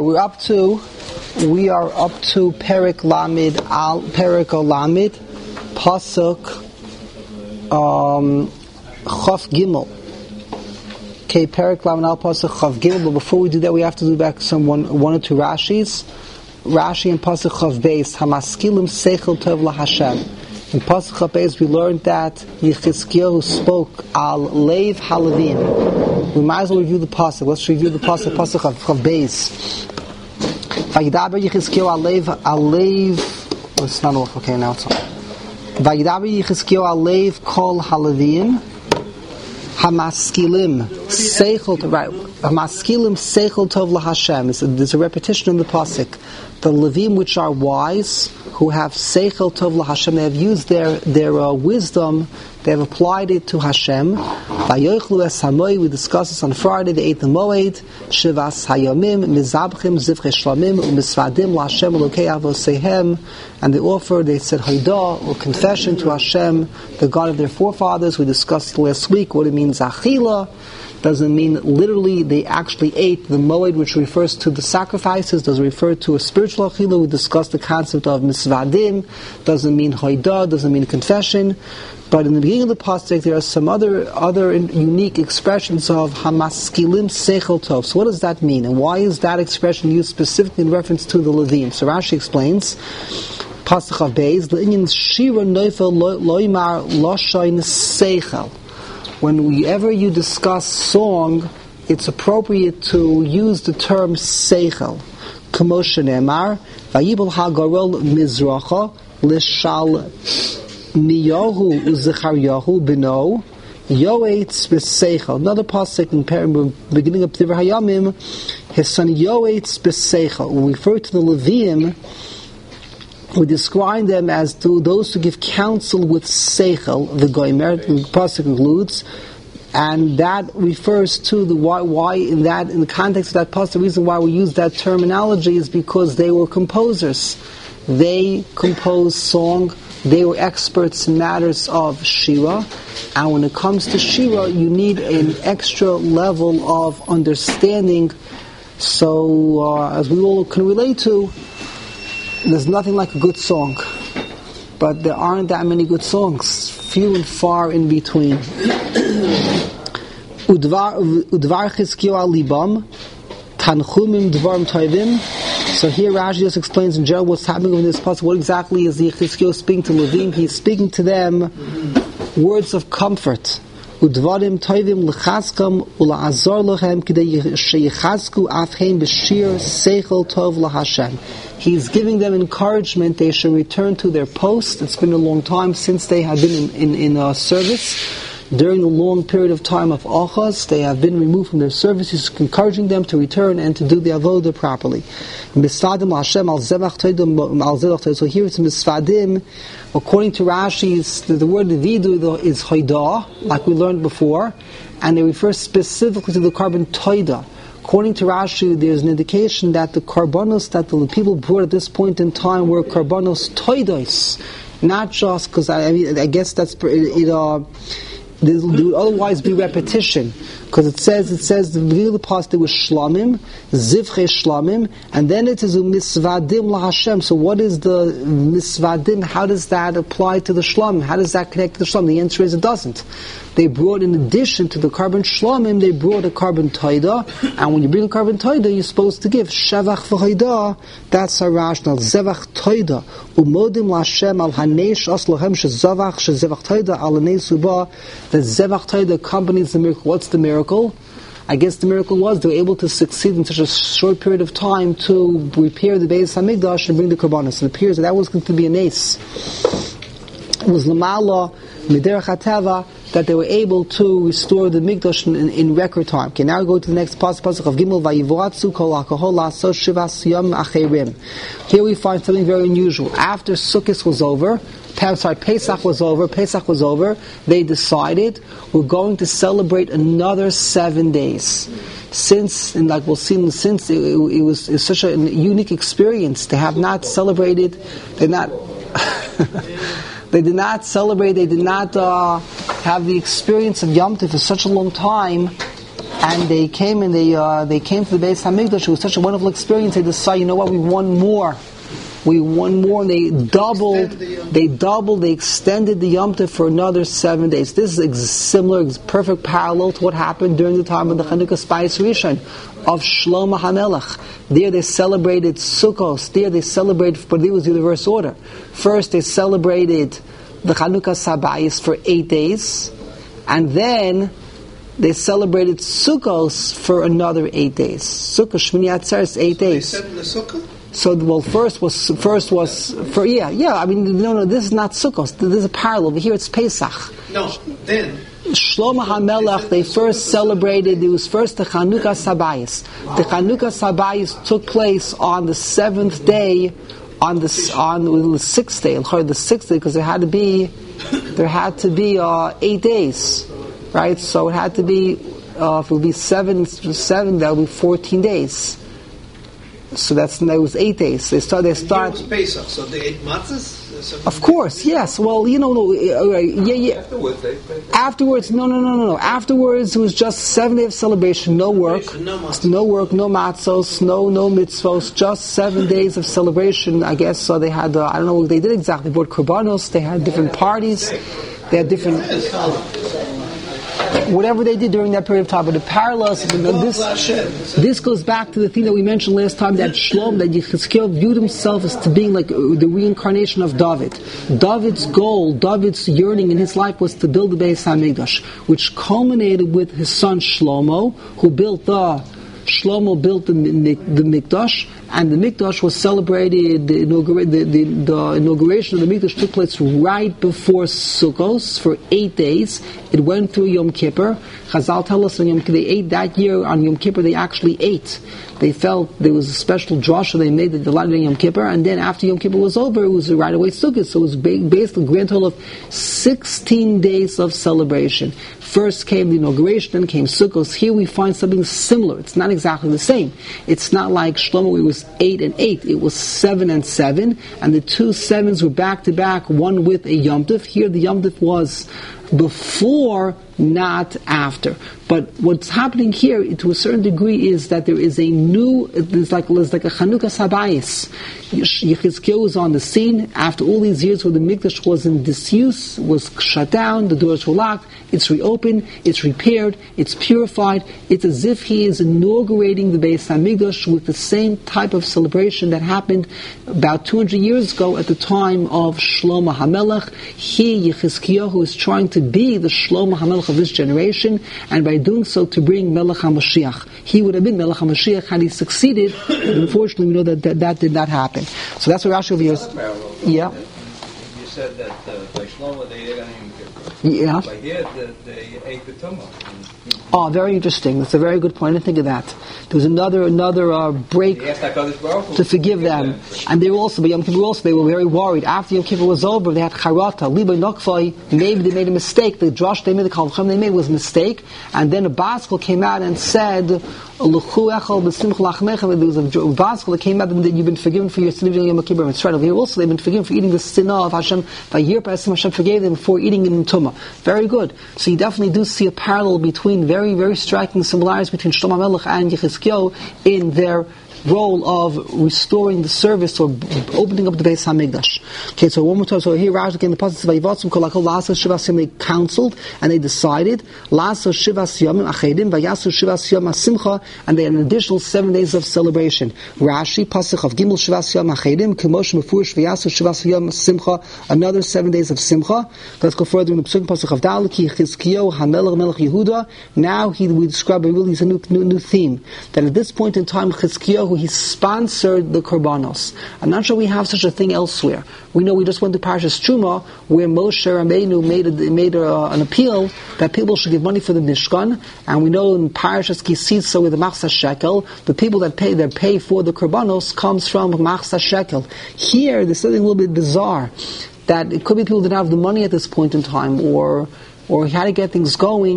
we are up to Perek Lamed Pasuk Chaf Gimel. Okay, Perek Lamed Al Pasuk Chaf Gimel. But before we do that, we have to do back one or two Rashis. Rashi and Pasuk Chaf Beis Hamaskilim Seichel Tov LaHashem. In Pasuk Chaf Beis we learned that Yechizkiyahu spoke Al Leiv Halavim. We might as well review the Pasuk. Let's review the Pasuk Chaf Beis. Vayidaber Yechizkiyahu Alev. It's not off. Okay, now it's on. Vayidaber Yechizkiyahu Alev Kol Halavim Hamaskilim Seichel. Right, Hamaskilim Seichel Tov LaHashem. There's a repetition in the pasuk. The Levim which are wise, who have Seichel Tov LaHashem, they have used their wisdom. They have applied it to Hashem. Vayochlu es hamoy. We discussed this on Friday. They ate the moed. Shivas hayomim mizabchim zivchei shlamim u'misvadim laHashem elokei avosehem. And they offered. They said haydah or confession to Hashem, the God of their forefathers. We discussed last week what it means. Achila doesn't mean literally they actually ate the moed, which refers to the sacrifices. Does refer to a spiritual achila. We discussed the concept of misvadim. Doesn't mean haydah. Doesn't mean confession. But in the beginning of the pasuk, there are some other unique expressions of hamaskilim seichel tov. So what does that mean, and why is that expression used specifically in reference to the Levim? So Rashi explains, pasuk of Beis, l'inyan shira neifel loymar loshain seichel. Whenever you discuss song, it's appropriate to use the term seichel. K'moshe ne'emar vayibol hagarol mizracha l'shal Miyahu Zechariyahu Beno Yoetz B'Seichel. Another pasuk in beginning of Divrei Hayamim, his son Yoetz B'Seichel. When we refer to the Leviim, we describe them as those who give counsel with Seichel. The Goimer, the pasuk includes, and that refers to the why in the context of that pasuk. The reason why we use that terminology is because they were composers. They composed song. They were experts in matters of Shira, and when it comes to Shira, you need an extra level of understanding. So, as we all can relate to, there's nothing like a good song, but there aren't that many good songs, few and far in between. Udvar Chizkiyahu al libam, tanchumim dvarim tovim. So here Rashi just explains in general what's happening in this pasuk. What exactly is the Yechizkiyahu speaking to Levim? He's speaking to them words of comfort. Udvarim toivim lechaskam ula'azor lochem k'dei sheyichazku afheim b'shir seichel tov laHashem. He's giving them encouragement. They should return to their post. It's been a long time since they have been in service. During the long period of time of Achaz, they have been removed from their service. He's encouraging them to return and to do the avodah properly. Misvadim Hashem al zevach toidom al zevach toidom. So here it's misvadim. According to Rashi, the word vidu is hoidah, like we learned before, and they refer specifically to the carbon toida. According to Rashi, there's an indication that the karbanos that the people brought at this point in time were karbanos toidos, not just because I guess that's there would otherwise be repetition, because it says the beginning of the pasuk there was shlamim, zivchei shlamim, and then it is misvadim laHashem. So what is the misvadim? How does that apply to the shlamim? How does that connect to the shlamim? The answer is it doesn't. They brought, in addition to the carbon shlamim, they brought a carbon taida, and when you bring a carbon taida, you're supposed to give shevach v'haida. That's our rationale. Zevach taida umodim laHashem al hanesh as lohem shezavach taida al hanesh uba. The zevach taida accompanies the miracle. What's the miracle? I guess the miracle was they were able to succeed in such a short period of time to repair the Beis Hamikdash and bring the karbanos. It appears that was going to be an ace. It was lamala miderach hateva that they were able to restore the Mikdash in record time. Okay, now we go to the next pasuk of Gimel vayivoratzu kol alkohol lasos shivas yom acherim. Here we find something very unusual. After Sukkot was over, Pesach was over, they decided we're going to celebrate another 7 days. Since, and like we'll see, since it was such a unique experience to have not celebrated, they did not have the experience of Yom Tov for such a long time, and they came to the Beis Hamikdash. It was such a wonderful experience. They decided, you know what, we want more. And they extended the Yom Tov for another 7 days. This is similar, perfect parallel to what happened during the time of the Chanukah Spais Rishon of Shlomo HaMelech. There they celebrated Sukkos. There they celebrated, but it was the reverse order. First they celebrated the Chanukah Sabayis for 8 days, and then they celebrated Sukkos for another 8 days. Sukkot Shmini Atzeres 8 days. They said in the Sukkah? So, well, first was for I mean, no, this is not Sukkot. This is a parallel. Over here it's Pesach. No, then Shlomo HaMelech, they first celebrated. It was first the Chanukah Sabayis. The Chanukah Sabayis took place on the 7th day, on the 6th day, the 6th day, because there had to be 8 days, right? So it had to be if it would be 7, that would be 14 days. So that was 8 days. They start. It was Pesach, so they ate matzahs? Of course, yes. Well, Afterwards, no. Afterwards, it was just 7 days of celebration. No work, no matzos, no mitzvos. Just 7 days of celebration. I guess so. They had. I don't know what they did exactly. They brought korbanos. They had different parties. They had different. Whatever they did during that period of time, but the parallels, this goes back to the thing that we mentioned last time, that Yechezkel viewed himself as to being like the reincarnation of David. David's goal, David's yearning in his life was to build the Beis Hamikdash, which culminated with his son Shlomo, who built the Mikdash, and the Mikdash was celebrated. The inauguration of the Mikdash took place right before Sukkos for 8 days. It went through Yom Kippur. Chazal tell us on Yom Kippur, they ate that year on Yom Kippur. They actually ate. They felt there was a special drasha they made that the light of Yom Kippur, and then after Yom Kippur was over, it was right away Sukkot. So it was basically a grand total of 16 days of celebration. First came the inauguration, then came Sukkot. Here we find something similar. It's not exactly the same. It's not like Shlomo, it was 8 and 8. It was 7 and 7, and the 2 7s were back to back, one with a Yom Tov. Here the Yom Tov was before, not after. But what's happening here, to a certain degree, is that there is a new, there's like a Chanukah Sabayis. Yechezkel was on the scene after all these years where the Mikdash was in disuse, was shut down, the doors were locked, it's reopened, it's repaired, it's purified. It's as if he is inaugurating the Beis Hamikdash with the same type of celebration that happened about 200 years ago at the time of Shlomo HaMelech. He, Yechezkel, is trying to be the Shlomo HaMelech of this generation, and by doing so to bring Melech HaMashiach. He would have been Melech HaMashiach had he succeeded, but unfortunately we know that did not happen. So that's what Rashi over here. Yeah. You said that by Shlomo they ate on Yom Kippur. Yeah. By here they ate the Tumah. Oh, very interesting. That's a very good point. I didn't think of that. There was another break to forgive them. And they were also, by Yom Kippur they were very worried. After Yom Kippur was over, they had Charata, Liba Nokfai, maybe they made a mistake. The drush they made, the Kalchem they made was a mistake. And then a Baskel came out and said, there was a Baskel that came out and that you've been forgiven for your sin of Yom Kippur. It's right over here also, they've been forgiven for eating the sin of Hashem. Hashem forgave them for eating it in Tumah. Very good. So you definitely do see a parallel between very, very striking similarities between Shlomo HaMelech and Yechezkel in their role of restoring the service or opening up the Beis Hamikdash. Okay, so one more time. So here, Rashi again, the pasuk says, "Vayivatzum kol hakol la'asos shivas yom." They counseled and they decided la'asos shivas yomim achedim vayasu shivas yom hasimcha, and they had an additional 7 days of celebration. Rashi pasuk of Gimel shivas yom achedim k'mosh mefurish vayasu shivas yom simcha, another 7 days of simcha. Let's go further in the pasuk of Dalek Yechezkel HaMelech Melech Yehuda. Now we describe a new theme, that at this point in time Yechezkel, he sponsored the korbanos. I'm not sure we have such a thing elsewhere. We know we just went to Parashas Truma, where Moshe Rabbeinu made an appeal that people should give money for the Mishkan, and we know in Parashas Kisitza with the Machzah Shekel, the people that pay for the korbanos comes from Machzah Shekel. Here, there's something a little bit bizarre, that it could be people that have the money at this point in time, or how to get things going,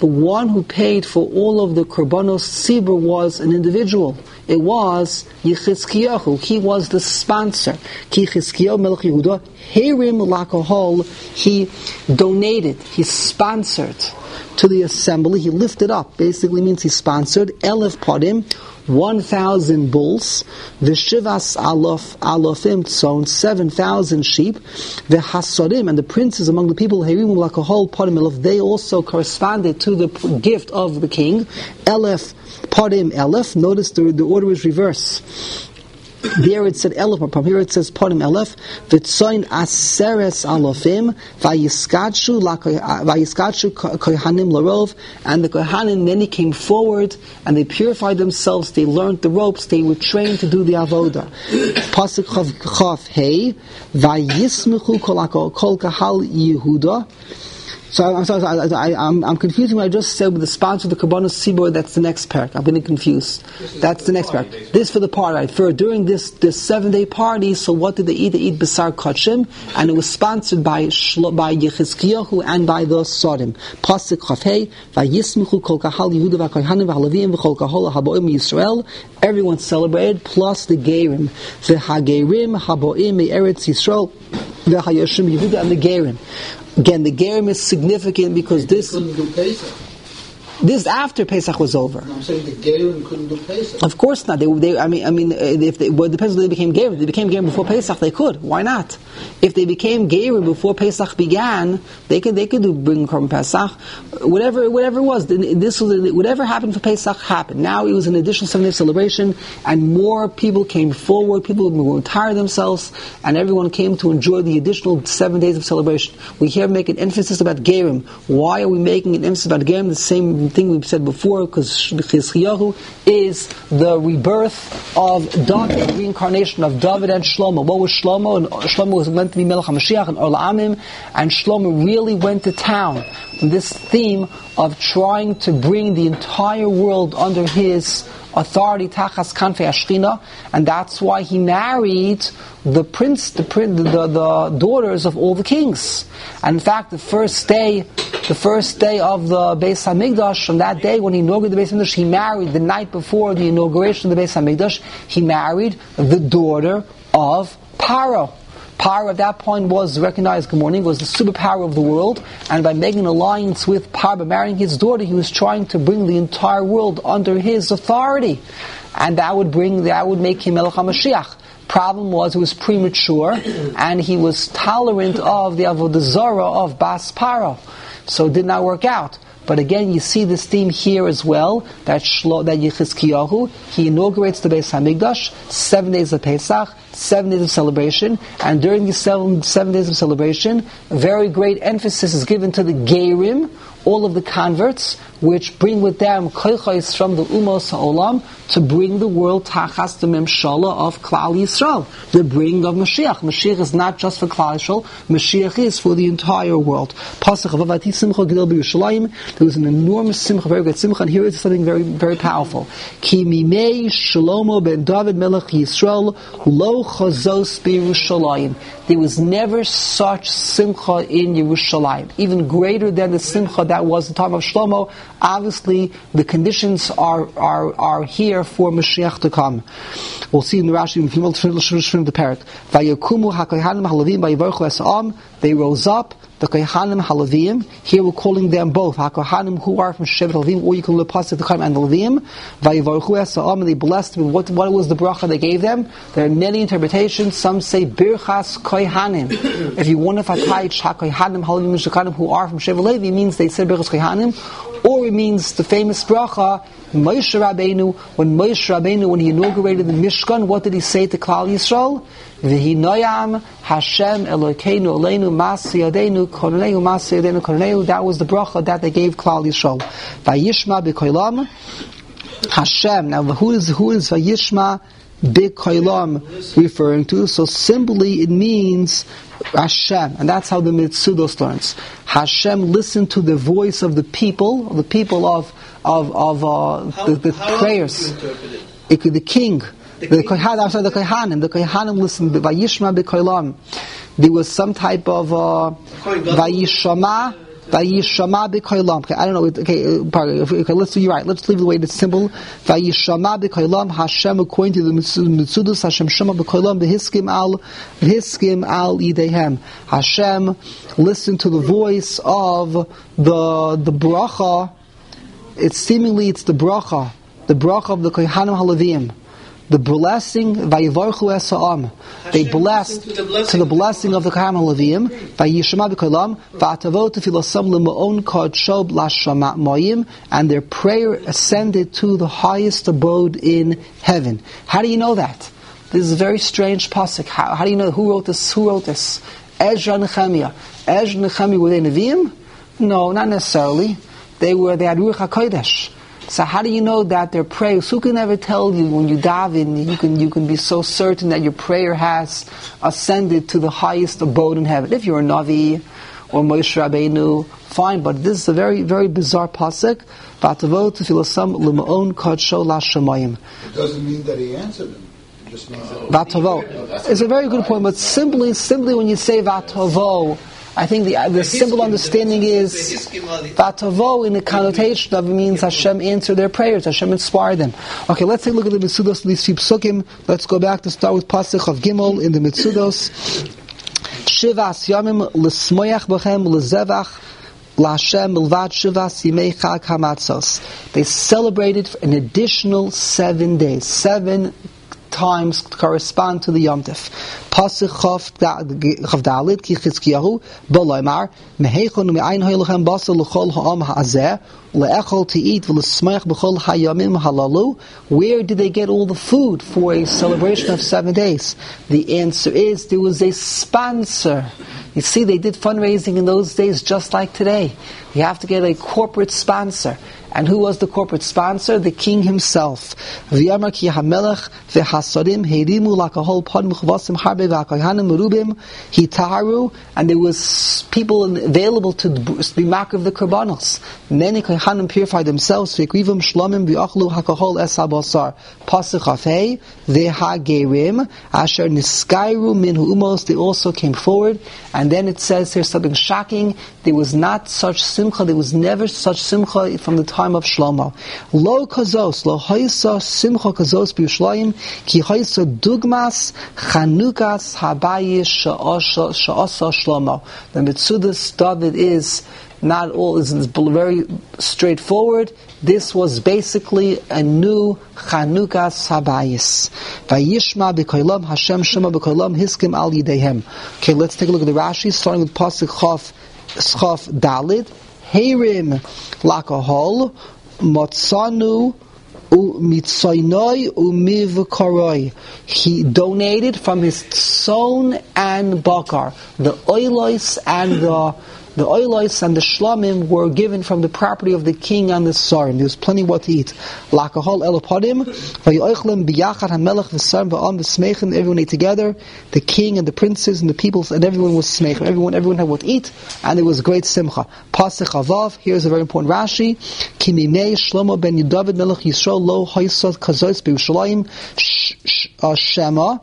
the one who paid for all of the Korbanos Tzibur was an individual. It was Yechizkiyahu. He was the sponsor. Ki Chizkiyahu Melech Yehuda Herim Lakahol. He donated. He sponsored to the assembly. He lifted up. Basically means he sponsored Elef Padim, 1,000 bulls, V'shivas alofim tzon, 7,000 sheep, V'hasorim, and the princes among the people, Herim Lakahol Padim Elef, they also corresponded to the gift of the king. Elef Padim Elef. Notice the order is reverse. There it said Elef, but here it says Padim Elef. V'tzoin aseres alofim vayiskadshu kohanim larov, and the kohanim then came forward and they purified themselves. They learned the ropes. They were trained to do the avoda. Pasuk Chav Hey vayismechu kol kahal Yehuda. So I'm sorry, I'm confusing what I just said with the sponsor of the Korbanos Tzibur. That's the next parak. I'm getting confused. That's the next parak. This for the party, right? For during this 7-day party, so what did they eat? They eat Basar Kachim, and it was sponsored by Yechizkiyahu and by the Sodim. Pasuk Chafei, Vayismichu Kol Kahal Yehuda V'Kohanim V'Halavim V'Kol Kahol Haboim Yisrael. Everyone celebrated, plus the Gerim, the Hagerim Haboim Eretz Yisrael, the Hayoshim Yehuda, and the Gerim. Again, the Gerim is significant because this after Pesach was over. I'm saying the Gerim couldn't do Pesach. Of course not. If it depends when they became Gerim. If they became Gerim before Pesach, they could. Why not? If they became Gerim before Pesach began, they could bring Korban Pesach. Whatever it was, whatever happened for Pesach happened. Now it was an additional 7-day celebration, and more people came forward. People would retire themselves, and everyone came to enjoy the additional 7 days of celebration. We here make an emphasis about Gerim. Why are we making an emphasis about Gerim? The same thing we've said before, because Chizkiyahu is the rebirth of David, the reincarnation of David and Shlomo. What was Shlomo? And Shlomo was meant to be Melech HaMashiach and Or La'amim, and Shlomo really went to town on this theme of trying to bring the entire world under his authority, Tachas Kanfei Ashchina, and that's why he married the daughters of all the kings. And in fact, the first day of the Beis Hamikdash, from that day when he inaugurated the Beis Hamikdash, he married, the night before the inauguration of the Beis Hamikdash, he married the daughter of Paro. Paro at that point was recognized, was the superpower of the world, and by making an alliance with Paro, by marrying his daughter, he was trying to bring the entire world under his authority, and that would make him Melech HaMashiach. Problem was, it was premature, and he was tolerant of the Avodah Zarah of Bas Paro, so it did not work out. But again, you see this theme here as well, that Yechizkiyahu, he inaugurates the Beis Hamikdash, 7 days of Pesach, 7 days of celebration, and during these 7 days of celebration, very great emphasis is given to the Gerim, all of the converts, which bring with them koichos from the Umos HaOlam to bring the world tachas the Memshala of Klal Yisrael, the bringing of Mashiach. Mashiach is not just for Klal Yisrael, Mashiach is for the entire world. There was an enormous simcha, very great simcha, and here is something very, very powerful. Ki mimei Shlomo ben David melech Yisrael lo chazos b'Yerushalayim. There was never such simcha in Yerushalayim, even greater than the simcha that was the time of Shlomo. Obviously, the conditions are here for Mashiach to come. We'll see in the Rashi, if you want to finish the parak. Vayakumu hakohanim halavim vayivarchu esam. They rose up, the kohanim halavim. Here we're calling them both hakohanim, who are from Shevet Halavim, or you can look past the kohanim and the Levim. Vayivarchu esam, and they blessed them. What was the bracha they gave them? There are many interpretations. Some say birchas kohanim. If you want to fatayich hakohanim halavim shekanim, who are from Shevet Levi, means they said birchas kohanim. Or it means the famous bracha, Moshe Rabbeinu, when he inaugurated the Mishkan, what did he say to Klal Yisrael? V'hinoyam Hashem Elokeinu Oleinu Mas Yadeinu Koroneu Mas Yadeinu Koroneu. That was the bracha that they gave Klal Yisrael. Vayishma b'koilam Hashem. Now who is Vayishma b'koilam referring to? So simply it means Hashem, and that's how the Mitzudos learns. Hashem listened to the voice of the people of the prayers. It could the king, the Kohanim listened. Vayishma b'koilam. There was some type of Vayishama Vayishama b'kolam. Okay, I don't know. Okay, let's do you right. Let's leave the way it's simple. Vayishama b'kolam. Hashem, according to the Mitzudus, Hashem shama b'kolam b'hiskim al yidehem. Hashem listened to the voice of the bracha. It's the bracha of the Kohanim Halavim. The blessing, Vayivarchu esa'am. They blessed to the blessing of the Kohanim Halavim. Vayishama b'kolam, va'atavo tefilasam l'ma'on kodsho b'lashamayim, and their prayer ascended to the highest abode in heaven. How do you know that? This is a very strange pasuk. How do you know who wrote this? Ezra and Nehemiah. Ezra and Nehemiah, were they Nevi'im? No, not necessarily. They had Ruach HaKodesh. So how do you know that their prayers? Who can ever tell you when you daven? You can be so certain that your prayer has ascended to the highest abode in heaven. If you're a Navi or Moshe Rabbeinu, fine. But this is a very, very bizarre pasuk. It doesn't mean that he answered him. It just means Vatavo. It's a very good point. But simply when you say Vatavo, I think the simple understanding is Vatavo in the connotation of it means Hashem answered their prayers, Hashem inspired them. Okay, let's take a look at the Mitzudos of these few psukim. Let's go back to start with Pasuk of Gimel in the Mitzudos. Shivas Yamim l'smoyach b'chem l'zevach l'Hashem milvad shivas yimei chag hamatzos. They celebrated an additional 7 days. 7 times correspond to the Yom Tov. Pasuk Chav Dalit ki Chizkiyahu b'loymar meheichon u'me'ayin hoylochem basar l'chol ha'am ha'azeh le'echol te'it v'l'smeich b'chol hayamim halalu. Where did they get all the food for a celebration of 7 days? The answer is there was a sponsor. You see, they did fundraising in those days just like today. You have to get a corporate sponsor. And who was the corporate sponsor? The king himself. V'yamar ki hamelech v'hasarim heirimu lakahol pan mechvasim harbe v'akahanim merubim hitaharu, and there was people available to be mak of the korbanos. Many kohanim purified themselves. V'yekrivam shlomim v'achlu hakahol es habasar. Pasuk Chafei v'hagerim asher niskairu min hu'umos. They also came forward. And then it says here's something shocking. There was not such simcha. There was never such simcha from the time of Shlomo. Lo kazos, lo haisa simcha kazos b'Yushalayim, ki haisa dugmas chanukas habayis sha'asa Shlomo. The Mitzudas David is not all, is very straightforward. This was basically a new Chanukas Habayis. Vayishma b'kolam Hashem shema b'kolam hiskim al yidehem. Okay, let's take a look at the Rashi, starting with Pasuk Chaf Dalit. Heirim lakahol motzanu umitzaynoi umivkaroi. He donated from his tson and bakar. The oilos and the oilos and the shlamim were given from the property of the king and the sarim. There was plenty what to eat. Lakahol elopadim vayoichlem biyachad hamelech v'sarim va'am v'smeichim. Everyone ate together. The king and the princes and the peoples, and everyone was smeichim. Everyone had what to eat, and there was great simcha. Pasuk Avav. Here's a very important Rashi. Kimimei Shlomo ben David melech Yisrael lo haisad kazos b'Yushalayim Shema.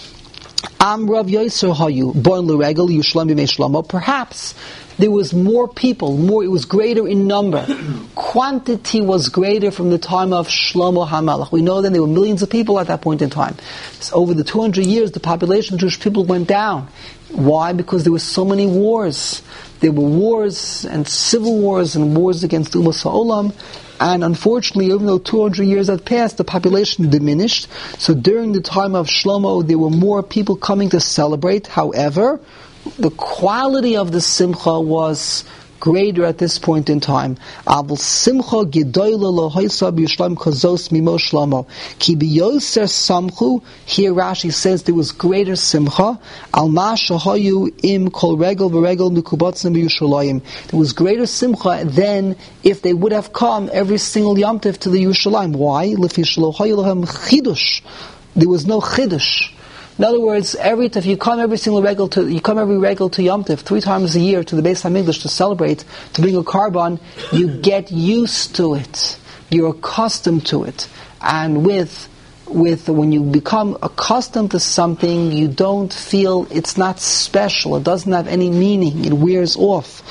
Amrav Yosef Hayu born l'regel Yushalayim b'mei Shlomo. Perhaps there was more people, it was greater in number. Quantity was greater from the time of Shlomo HaMelech. We know that there were millions of people at that point in time. So over the 200 years, the population of Jewish people went down. Why? Because there were so many wars. There were wars and civil wars and wars against Umas HaOlam. And unfortunately, even though 200 years had passed, the population diminished. So during the time of Shlomo, there were more people coming to celebrate. However, the quality of the simcha was greater at this point in time. Abel simcha gedoyla lo haisa b'Yushalayim kazos mimo Shlomo. Ki biyoser samchu. Here Rashi says there was greater simcha. Al ma shahayu im kol regel v'regel mikubatzim b'Yushalayim. There was greater simcha than if they would have come every single Yom Tov to the Yerushalayim. Why? Lefi shelo hayu lohem chidush. There was no chidush. In other words, you come every regal to Yom Tov 3 times a year to the Beis HaMikdash to celebrate, to bring a korban, you get used to it. You're accustomed to it. And when you become accustomed to something, you don't feel it's not special. It doesn't have any meaning. It wears off.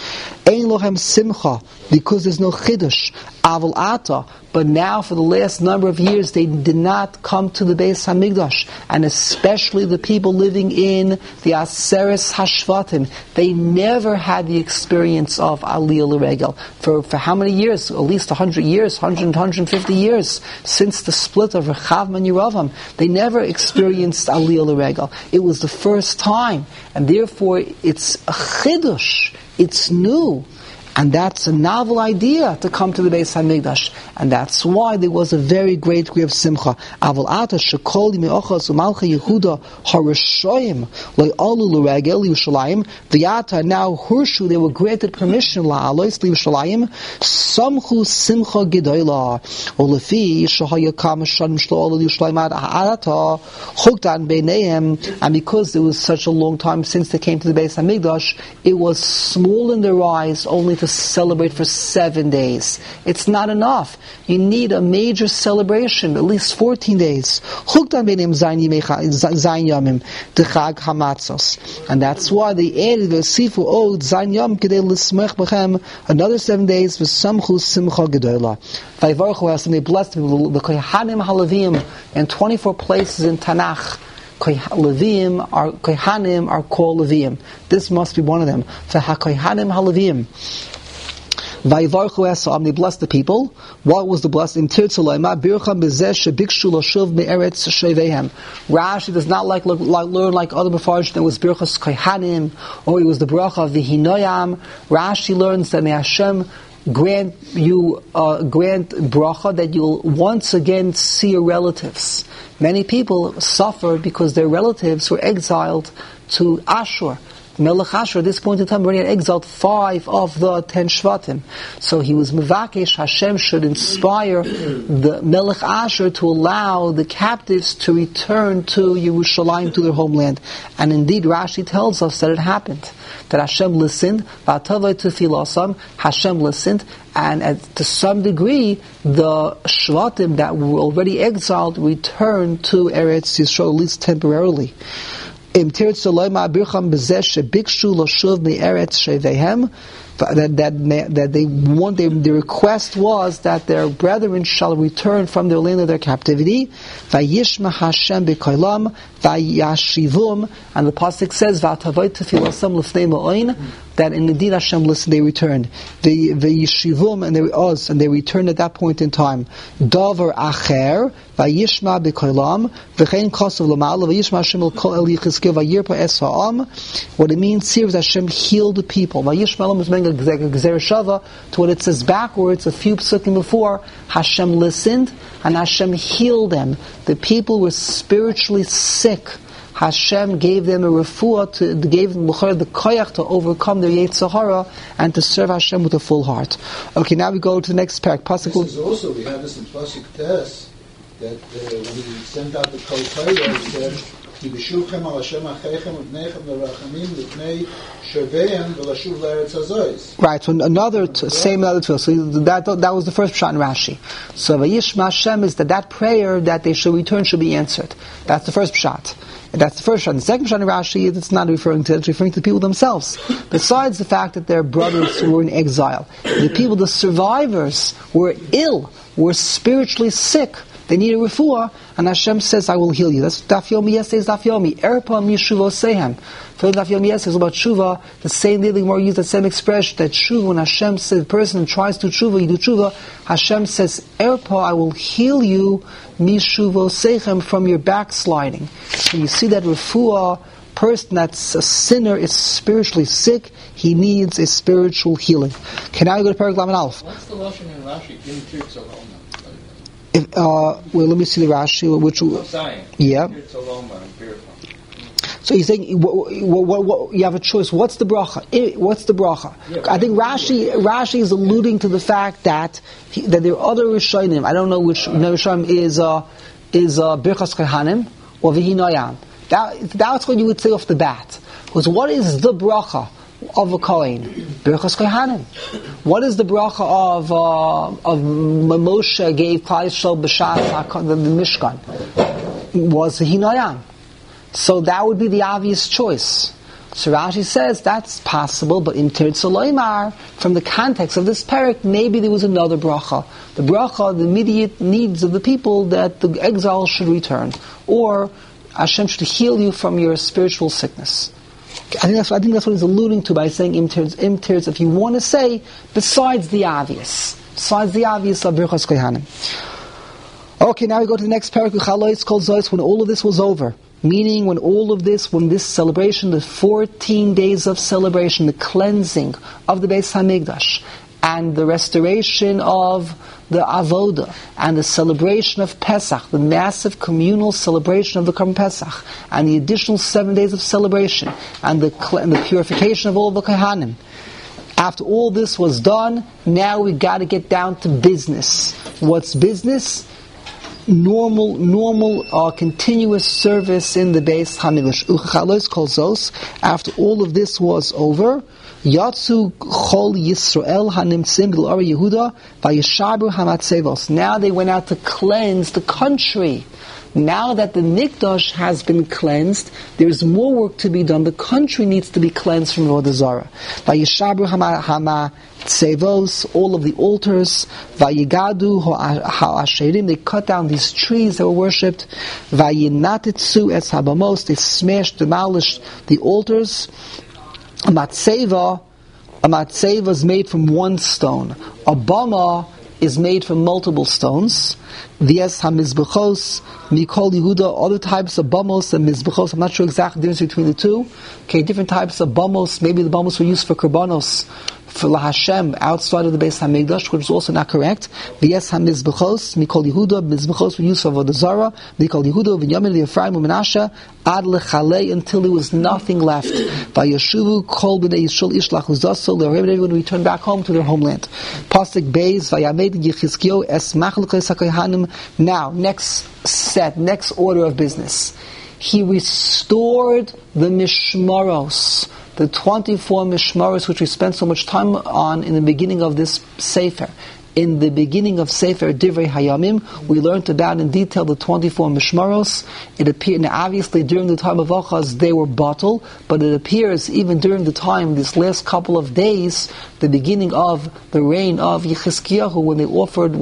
Ein lohem simcha, because there's no chiddush. Aval ata, but now for the last number of years they did not come to the Beis Hamikdash, and especially the people living in the Aseres Hashvatim, they never had the experience of Aliyah L'Regel. For how many years? At least 100 years, 150 years, since the split of Rechav and Yeravam. They never experienced Aliyah L'Regel. It was the first time, and therefore it's a chidush, it's new. And that's a novel idea to come to the Beis Hamikdash, and that's why there was a very great degree of simcha. Aval ata shekol me'ochas u'malchei Yehuda harashoyim le'alu l'regel Yerushalayim v'yata now hurshu, they were granted permission la'alois l'Yerushalayim samchu simcha gedola u'lefi shahaya kam shan shlo l'Yerushalayim ad ha'arata chuktan beineihem, and because it was such a long time since they came to the Beis Hamikdash, it was small in their eyes only to celebrate for 7 days. It's not enough. You need a major celebration, at least 14 days. And that's why they added the Sifu Od Zayin Yom Kedei L'Smech B'chem, another 7 days for Samchu Simcha Gedola. Vayvarchu has, and they blessed the Kohanim Halavim in 24 places in Tanakh. Kohanim are called Levim. This must be one of them. For HaKohanim HaLevim. Vayvarchu esam, they blessed the people. What was the blessing? Rashi does not learn like other Mefarshim that was Birchas Kohanim, or it was the bracha of the Hinoyam. Rashi learns that may Hashem grant bracha that you'll once again see your relatives. Many people suffered because their relatives were exiled to Ashur. Melech Ashur at this point in time already had exiled 5 of the 10 Shvatim. So he was Mevakesh, Hashem should inspire the Melech Ashur to allow the captives to return to Yerushalayim, to their homeland. And indeed Rashi tells us that it happened. That Hashem listened, Hashem listened, and to some degree the Shvatim that were already exiled returned to Eretz Yisrael, at least temporarily. That the request was that their brethren shall return from their land of their captivity. Vayishma Hashem b'kolam vayashivum, and the pasuk says that indeed Hashem listened, they returned. Vayishivum, and they returned at that point in time. Davar acher vayishma b'kolam v'chein kosav l'ma'ala vayishma Hashem el Yechezkel vayirpa es ha'am. What it means here is Hashem healed the people. Vayishma is meaning a gzer shava to what it says backwards a few psukim before. Hashem listened and Hashem healed them. The people were spiritually sick. Hashem gave them a refuah, gave them the koyach to overcome their Yetzer Hara and to serve Hashem with a full heart. Okay, now we go to the next parak. This is also, we have this in Pasuk Tes, that when he sent out the Kol Torah, he said, Ki b'shuvchem al Hashem acheichem u'bneichem l'rachamim l'pnei sheveim v'lashuv l'eretz hazois. Right, so another tefillah. So that was the first pshat in Rashi. So Vayishma Hashem is that prayer that they should return should be answered. That's the first pshat. That's the first pshat. The second pshat in Rashi, it's not referring to it, it's referring to the people themselves. Besides the fact that their brothers were in exile, the people, the survivors, were ill, were spiritually sick. They need a refuah, and Hashem says, I will heal you. That's Daf Yomi yesterday's Daf Yomi. Erpa mishuva sehem. For Daf Yomi yesterday is about tshuva. The same day the Gemara used that same expression, that tshuva, when Hashem says, the person tries to tshuva, you do tshuva, Hashem says, Erpa, I will heal you, mishuva sehem, from your backsliding. So you see that refuah, person that's a sinner is spiritually sick, he needs a spiritual healing. Can I go to Perek Lamed Aleph? What's the Lashon in Rashi? Well, let me see the Rashi. Which? Yeah. So he's saying, what, you have a choice. What's the bracha? What's the bracha? Yeah, I think Rashi is alluding to the fact that there are other Rishonim. I don't know which Rishonim is Birchas Kohanim or V'hinayam. That's what you would say off the bat. Because what is the bracha of a Kohen? Birchas Kohanim. What is the bracha of Moshe gave Klal Yisrael b'shas the Mishkan? Was Hinayam. So that would be the obvious choice. So Rashi says that's possible, but in Tirtz Loimar, from the context of this parak, maybe there was another bracha. The bracha, the immediate needs of the people that the exile should return, or Hashem should heal you from your spiritual sickness. I think that's what he's alluding to by saying im tirtz, if you want to say, besides the obvious of Birchas Kohanim. Okay, now we go to the next parak, Chalois called Zois, when all of this was over. Meaning when this celebration, the 14 days of celebration, the cleansing of the Beis HaMikdash, and the restoration of the Avodah, and the celebration of Pesach, the massive communal celebration of the Korban Pesach, and the additional 7 days of celebration, and the purification of all the Kohanim. After all this was done, now we got to get down to business. What's business? Normal, continuous service in the Beis HaMikdash. Uchalos kol zos. After all of this was over, Yatsu Chol Yisrael Hanimtzim B'Or Yehuda Vayishabru Hamatzevos. Now they went out to cleanse the country. Now that the Mikdash has been cleansed, there's more work to be done. The country needs to be cleansed from Avodah Zarah. Vayishabru Hamatzevos, all of the altars. Vayigadu Ha'asherim, they cut down these trees that were worshipped. Vayinatetsu Es Habamos, they smashed, demolished the altars. A matzeva is made from one stone. A bama is made from multiple stones. V'es hamizbechos mikol Yehuda, other types of bamos and mizbechos. I'm not sure exactly the difference between the two. Okay, different types of bamos. Maybe the bamos were used for korbanos, for La Hashem, outside of the Beis HaMikdash, which is also not correct. V'yes ha-mizbechos, mikol Yehuda, mizbechos were used for Avodah Zarah, mikol Yehuda, v'yamin v'Ephraim u'Menashe, ad lechalei, until there was nothing left. V'yashuvu kol b'nei Yisrael ishlach uzaso, everyone returned back home to their homeland. Pasuk Beis, v'yamed Yechizkiyo es machlokes hakohanim. Now, next order of business. He restored the Mishmaros, the 24 Mishmaros which we spent so much time on in the beginning of this Sefer. In the beginning of Sefer Divrei Hayamim, we learned about in detail the 24 Mishmaros. It appeared, now obviously during the time of Achaz they were bottled, but it appears even during the time, this last couple of days, the beginning of the reign of Yechizkiyahu, when they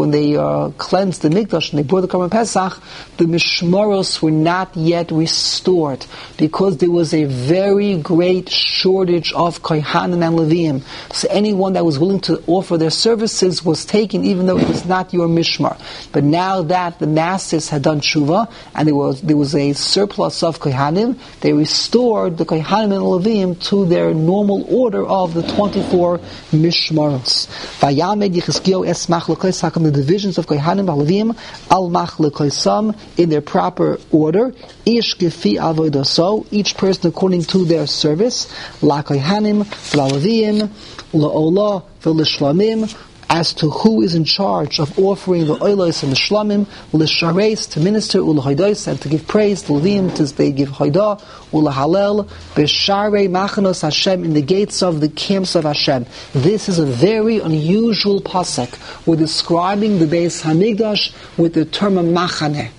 cleansed the Mikdash and they brought the Korban Pesach, the Mishmaros were not yet restored, because there was a very great shortage of Kohanim and Leviim. So anyone that was willing to offer their services was taken, even though it was not your mishmar. But now that the masses had done tshuva and there was a surplus of kohanim, they restored the kohanim and levim to their normal order of the 24 mishmaros. Vayamed Yechizkiyahu es machlokos hakam, the divisions of kohanim and levim al machlokosam, in their proper order. Ish gefi avodaso, each person according to their service. La kohanim, la levim, la olah, v'lishlamim, as to who is in charge of offering the oilos and the shlamim, l'shareis, to minister, u'l'hoidos, and to give praise, l'levim, to they give hoidah, u'l'halel, b'sharei machanos Hashem, in the gates of the camps of Hashem. This is a very unusual pasuk. We're describing the Beis HaMikdash with the term a camp,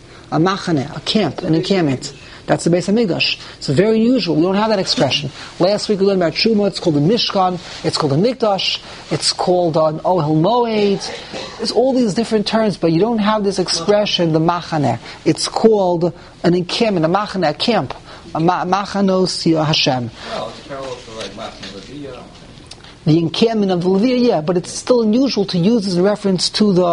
an encampment. That's the Beis HaMikdash. It's very unusual. We don't have that expression. Last week we learned about Truma. It's called the Mishkan. It's called the Mikdash. It's called an Ohel Moed. There's all these different terms, but you don't have this expression, the Machaneh. It's called an encampment, a Machaneh, a camp. A Machanos Hashem. Well, it's parallel to like Machaneh Leviah. The encampment of the Leviah, yeah, but it's still unusual to use as a reference to the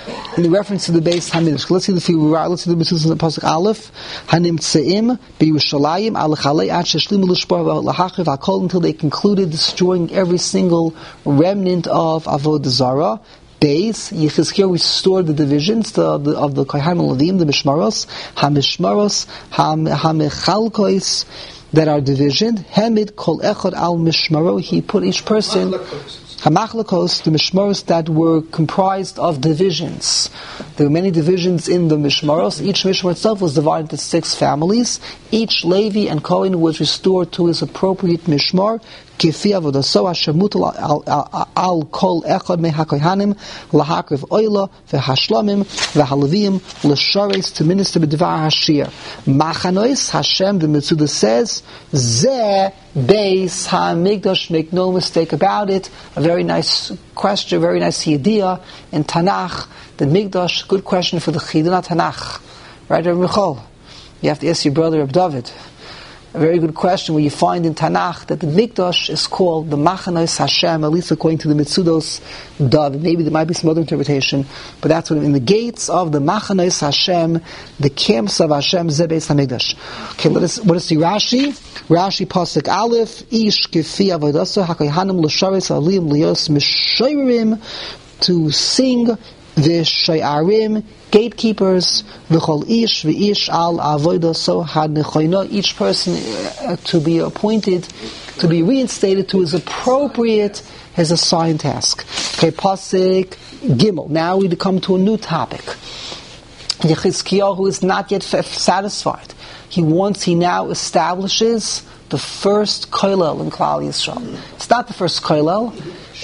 Beis HaMikdash. Let's see the Mitzvahs in the Pasuk Aleph. Hanimtzeim b'Yerushalayim al chalei ad sheshlimu l'shpor v'lachachiv hakol, until they concluded destroying every single remnant of Avodah Zarah. Beis, Yechizkiyahu restored the divisions of the Kohanim and Levim, the Mishmaros, HaMishmaros, HaMechalkos, that are division. Hemid kol echad al mishmaro, he put each person, hamachlokos, the mishmaros that were comprised of divisions. There were many divisions in the mishmaros. Each mishmar itself was divided into 6 families. Each Levi and Kohen was restored to his appropriate mishmar. Kifi avodaso asher mutal al kol echad mehakohanim lahakriv oila v'hashlamim v'halavim l'shares to minister b'dvar hashir. Machanois Hashem, the Mitzuda says, Zeh Beis HaMikdash, make no mistake about it. A very nice question, a very nice idea in Tanakh. The Mikdash, good question for the Chiduna Tanakh. Right, Rabbi Michal? You have to ask your brother Reb David. A very good question where you find in Tanakh that the Mikdash is called the Machanois Hashem, at least according to the Mitzudos David. Maybe there might be some other interpretation, but that's what in the gates of the Machanois Hashem, the camps of Hashem, Zeh Beis HaMikdash. Okay, let us see Rashi. Rashi Pasuk Aleph, Ish Kifi Avodaso HaKohanim L'Shares Alim L'Yos Mishoirim, to sing V'Shayarim, gatekeepers, V'chol Ish V'ish Al Avodah, so had Nechoino, each person to be appointed, to be reinstated to his appropriate, his assigned task. Okay, Pasuk Gimel. Now we come to a new topic. Yechizkiyahu is not yet satisfied. He now establishes the first kollel in Klal Yisrael. It's not the first kollel,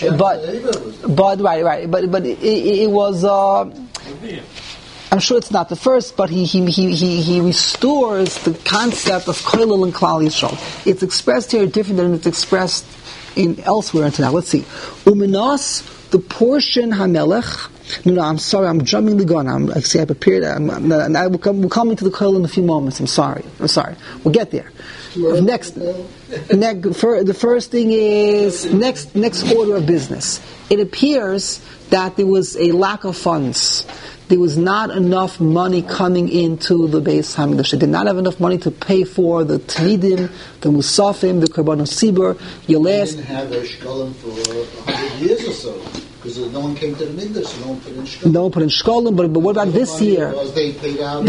but it was. I'm sure it's not the first, but he restores the concept of kollel in Klal Yisrael. It's expressed here different than it's expressed in elsewhere in Tanakh. Let's see. Uminos, the portion hamelech. No, I'm sorry, I'm jumping the gun. I prepared. We'll come into the kollel in a few moments. I'm sorry. We'll get there. The first thing is next order of business. It appears that there was a lack of funds. There was not enough money coming into the Beis HaMikdash. They did not have enough money to pay for the Tmidim, the Musafim, the Korbanos Sibur. They didn't have a shkolim for 100 years or so. Because no one came to the Mikdash, so no one put in shkolim. No one put in shkolim, but what about this year? They paid out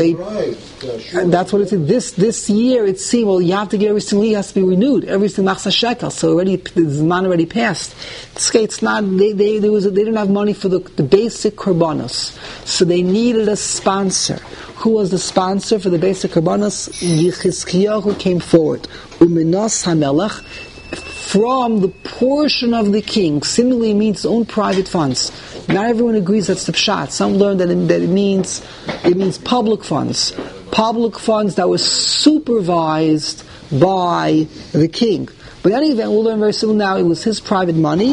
and that's what it is. This year, it seemed, well, you have to get every single year, has to be renewed. Every single machzah shekel. So the Zman already passed. It's not, they didn't have money for the basic korbanos. So they needed a sponsor. Who was the sponsor for the basic korbanos? Yechizkiyahu came forward. Uminos HaMelech, from the portion of the king, similarly means his own private funds. Not everyone agrees that's the pshat. Some learn that it means public funds that were supervised by the king. But in any event, we'll learn very soon now it was his private money.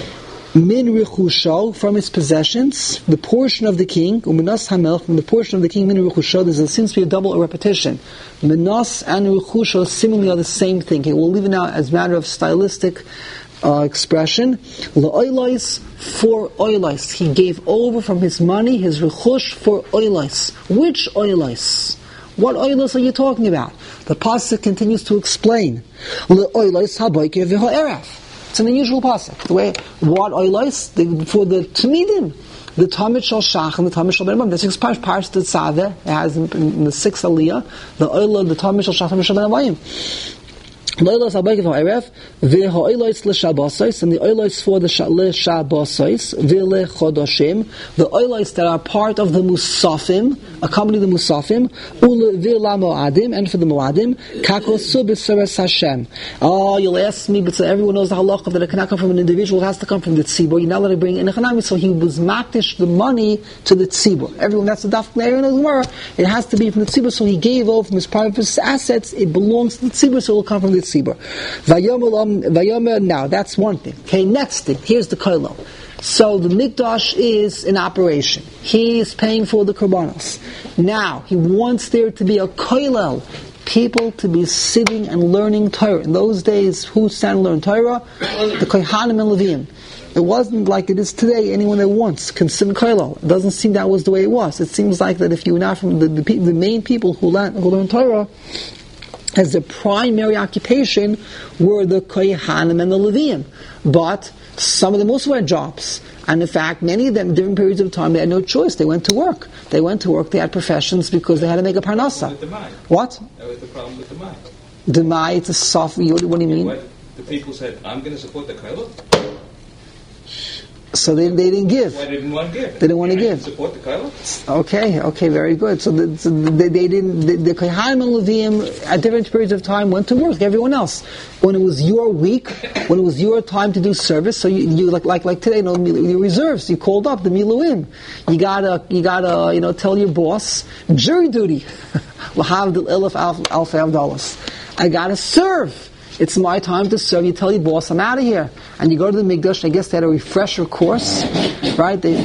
Min Rechusho, from his possessions, the portion of the king, Uminos HaMelech, from the portion of the king, Min Rechusho, there seems to be a double repetition. Minos and Rechusho seemingly are the same thing. Okay, we'll leave it now as a matter of stylistic expression. L'oilois, for oilois. He gave over from his money, his Rechush, for oilois. Which oilois? What oilois are you talking about? The pasuk continues to explain. L'oilois haboker v'ha'eref. It's an unusual pasuk. The way what oilos for the Tmidim, the Tamid Shal Shach and the Tamid Shal Ben. That's Parsh the Tzaveh. It has in the 6th Aliyah the oilo, the Tamid Shal Shach and the Shal Ben Amayim. L'oilos habaykev ha'eref v'ha'oilos l'shabosais, and the oilos for the l'shabosais v'lechodoshim, the oilos that are part of the musafim, accompany the musafim, v'lamoadim, and for the moadim, kakosu b'seres Hashem. Oh, you'll ask me, but everyone knows the halacha that it cannot come from an individual, it has to come from the tzibur. You're not allowed to bring in a chanami, so he was makdish the money to the tzibur. Everyone, that's the daf in the Gemara. It has to be from the tzibur, so he gave over from his private assets. It belongs to the tzibur, so it will come from the tzibur. Vayomer, now that's one thing. Okay, next thing. Here's the kollel. So the Mikdash is in operation. He is paying for the korbanos. Now he wants there to be a kollel, people to be sitting and learning Torah. In those days, who sat and learned Torah? The Kohanim and Levim. It wasn't like it is today. Anyone that wants can sit in kollel. It doesn't seem that was the way it was. It seems like that if you were not from the main people who learn Torah, as the primary occupation were the Kohanim and the Levim. But some of them also had jobs. And in fact, many of them, during periods of time, they had no choice. They went to work. They had professions because they had to make a parnasa. What? That was the problem with the Mai. The Mai, it's a soft, what do you mean? The people said, I'm going to support the kollel. So they didn't give. Why didn't one give? They didn't want to give. Support the Kollel? Okay, very good. So they didn't. The Kohanim and Levim at different periods of time went to work like everyone else. When it was your week, when it was your time to do service, so you like today, your reserves. You called up the Miluim. You gotta tell your boss jury duty. L'havdil elef alfei avdalos. I gotta serve. It's my time to serve. You tell your boss, I'm out of here, and you go to the Mikdash. I guess they had a refresher course, right? They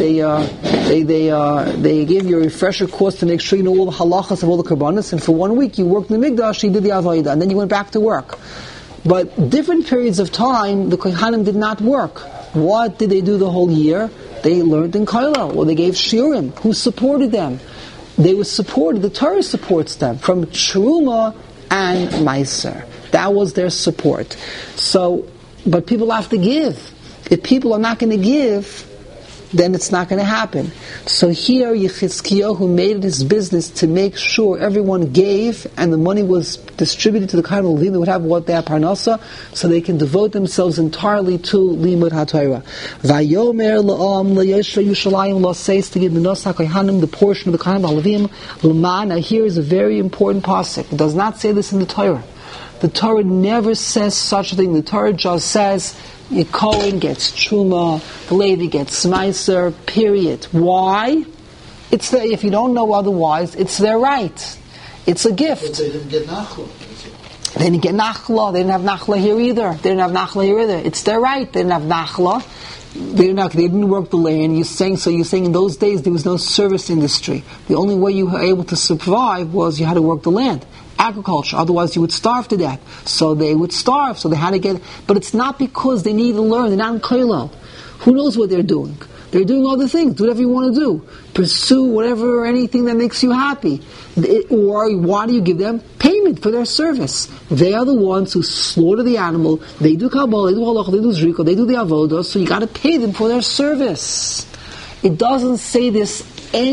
gave you a refresher course to make sure you know all the halachas of all the karbanos. And for 1 week, you worked in the Mikdash, you did the avodah, and then you went back to work. But different periods of time, the Kohanim did not work. What did they do the whole year? They learned in Kollel, or they gave shiurim. Who supported them? They were supported. The Torah supports them from Truma and Meiser. That was their support. So, but people have to give. If people are not going to give, then it's not going to happen. So here, Yechizkiyahu, who made it his business to make sure everyone gave and the money was distributed to the Kohanim Levim, they would have what they have parnasa, so they can devote themselves entirely to Limud HaTorah. Vayomer la'am la'yeshra Yushalayim la'seis to give the Nos HaKohanim, the portion of the Kohanim Levim, l'man. Now here is a very important pasuk. It does not say this in the Torah. The Torah never says such a thing. The Torah just says, the Kohen gets Truma, the Levi gets Meiser, period. Why? If you don't know otherwise, it's their right. It's a gift. But they didn't get Nachla. They didn't get Nachla. They didn't have Nachla here either. It's their right. They didn't have Nachla. They didn't work the land. You're saying in those days there was no service industry. The only way you were able to survive was you had to work the land. Agriculture, otherwise you would starve to death. So they would starve, so they had to get, but it's not because they need to learn, they're not in Kollel. Who knows what they're doing? They're doing other things, do whatever you want to do. Pursue whatever, anything that makes you happy. Or why do you give them payment for their service? They are the ones who slaughter the animal, they do Kabbalah, they do Halacha, they do Zriko, they do the Avodah, so you got to pay them for their service. It doesn't say this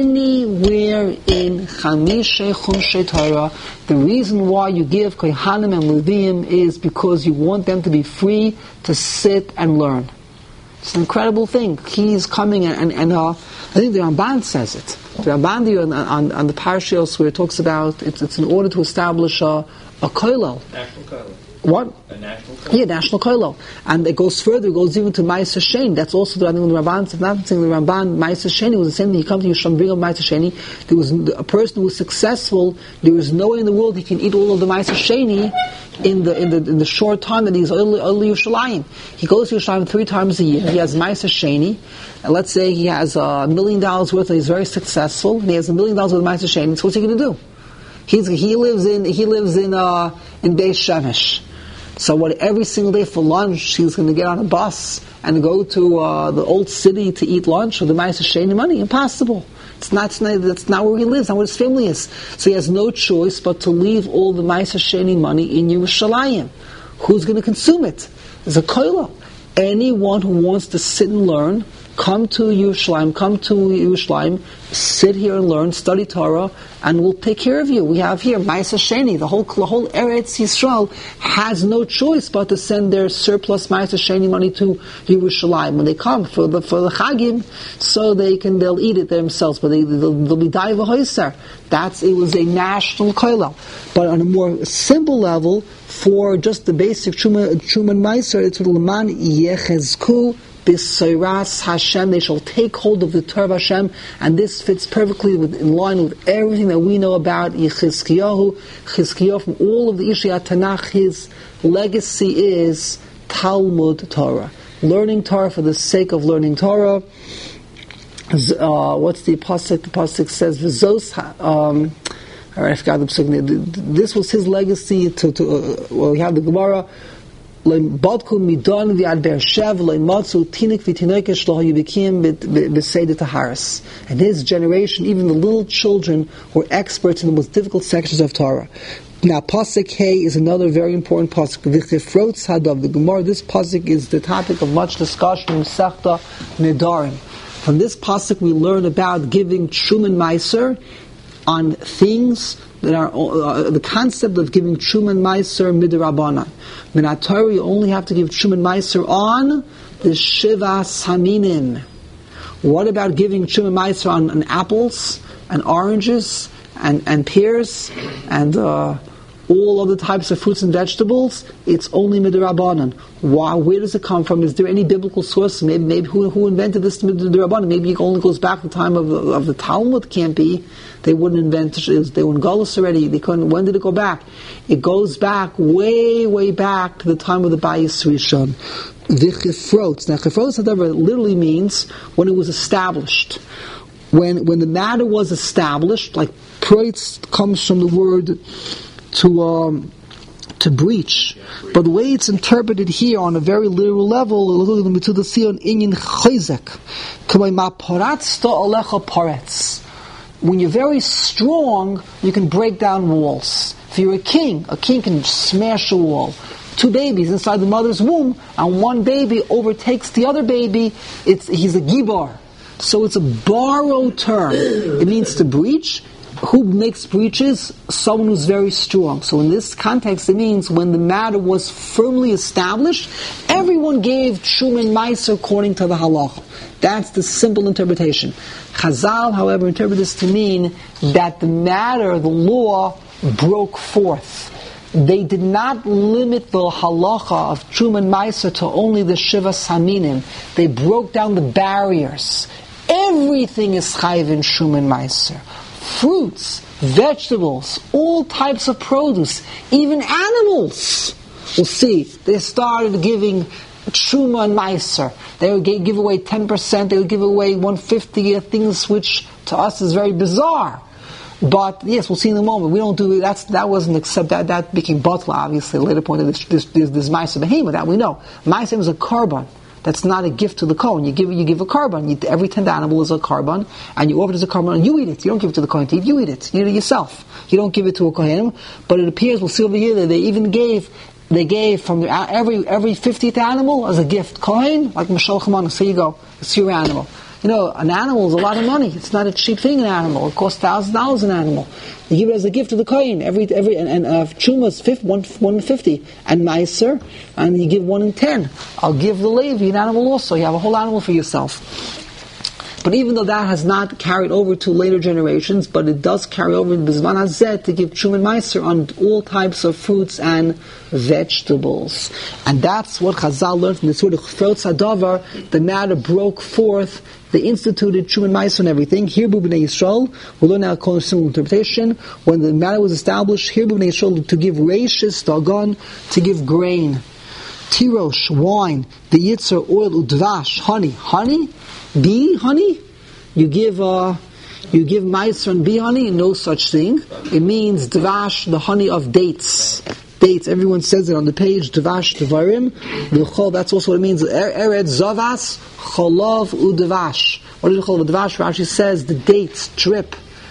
anywhere in Chamishei Chumshei Torah. The reason why you give Kohanim and Levim is because you want them to be free to sit and learn. It's an incredible thing. He's coming and I think the Ramban says it. The Ramban on the Parashiyos where it talks about it's in order to establish a kollel. National kollel. What? A national kollel. Yeah, national kollel. And it goes further, it goes even to Ma'aser Sheni. That's also the Ramban, if not saying the Ramban, Ma'aser Sheni was the same thing. He comes to Yisham, bring up Ma'aser Sheni. There was a person who was successful, there was no way in the world he can eat all of the Ma'aser Sheni in the short time that he's only Yerushalayim. He goes to Yerushalayim 3 times a year. He has Ma'aser Sheni. And let's say he has $1 million worth and he's very successful, and he has $1 million worth of Ma'aser Sheni. So what's he going to do? He lives in Beis Shemesh. So every single day for lunch, he's going to get on a bus and go to the old city to eat lunch with the Ma'aser Sheni money. Impossible. That's not where he lives, not where his family is. So he has no choice but to leave all the Ma'aser Sheni money in Yerushalayim. Who's going to consume it? There's a kollel. Anyone who wants to sit and learn, come to Yerushalayim, sit here and learn, study Torah, and we'll take care of you. We have here Ma'aser Sheni. The whole Eretz Yisrael has no choice but to send their surplus Ma'aser Sheni money to Yerushalayim when they come for the Chagim, so they'll eat it themselves, but they'll be dai v'hoiser. It was a national kollel. But on a more simple level, for just the basic Truma and Meiser, it's L'man Yechezku B'Seiras Hashem. They shall take hold of the Torah of Hashem, and this fits perfectly in line with everything that we know about Yechizkiyahu. Chizkiyahu, from all of the Ishiyat Tanakh, his legacy is Talmud Torah, learning Torah for the sake of learning Torah. What's the pasuk? The pasuk says V'zos. I forgot the pasuk. This was his legacy. We have the Gemara. And his generation, even the little children, were experts in the most difficult sections of Torah. Now, pasuk Hey is another very important pasuk. The Gemara. This pasuk is the topic of much discussion in Masechta Nedarim. From this pasuk, we learn about giving Truma and Meiser on things that are the concept of giving Truma and Meiser midrabanan. Minat Torah, you only have to give Truma and Meiser on the Shiva Saminim. What about giving Truma and Meiser on apples and oranges and pears and all other types of fruits and vegetables? It's only midrabanan. Why? Where does it come from? Is there any biblical source? Maybe who invented this midrabanan? Maybe it only goes back to the time of the Talmud. Can't be. They wouldn't invent it. They were in Golus already. They couldn't. When did it go back? It goes back way back to the time of the Bayis Rishon. The chifrotz. Now chifrotz, however, literally means when it was established. When the matter was established, like proitz comes from the word to breach, but the way it's interpreted here on a very literal level, when you're very strong, you can break down walls. If you're a king can smash a wall. Two babies inside the mother's womb, and one baby overtakes the other baby, he's a gibar. So it's a borrowed term. It means to breach. Who makes breaches? Someone who's very strong. So in this context, it means when the matter was firmly established, everyone gave Truma and Meiser according to the halacha. That's the simple interpretation. Chazal, however, interpret this to mean that the matter, the law, broke forth. They did not limit the halacha of Truma and Meiser to only the Shiva Saminim. They broke down the barriers. Everything is chayiv in Truma and Meiser. Fruits, vegetables, all types of produce, even animals. We'll see. They started giving Truma and Meiser. They would give away 10%, they would give away 150, things which to us is very bizarre. But yes, we'll see in a moment. We don't do that wasn't except that became Batla, obviously. Later point of this Meiser Behemoth, that we know. Meiser is a korban. That's not a gift to the Kohen. You give a korban. Every 10th animal is a korban, and you offer it as a korban, and you eat it. You don't give it to the Kohen to eat. You eat it. You eat it yourself. You don't give it to a Kohen. But it appears, we'll see over here, that they gave from every 50th animal as a gift. Kohen, like Mashal Chamana, so you go. It's your animal. You know, an animal is a lot of money. It's not a cheap thing, an animal. It costs $1,000 an animal. You give it as a gift to the Kohen. And Truma is 150. And Meiser, and you give 1 in 10. I'll give the Levi an animal also. You have a whole animal for yourself. But even though that has not carried over to later generations, but it does carry over in Bizman Hazeh to give Truma and Meiser on all types of fruits and vegetables. And that's what Chazal learned from the sort of Chfrotz Hadavar. The matter broke forth. They instituted Truma and Meiser and everything. Here, B'nai Yisrael, we'll learn now a similar interpretation. When the matter was established, here, B'nai Yisrael, to give reishis, dagon, to give grain, tirosh, wine, the yitzer, oil, udvash, honey. Honey? Bee honey? You give Meiser and bee honey? No such thing. It means dvash, the honey of dates. Dates, everyone says it on the page, dvash, devarim, v'chol, that's also what it means, eretz, zavas, cholav, udvash. What is it called? Dvash, Rashi says the dates drip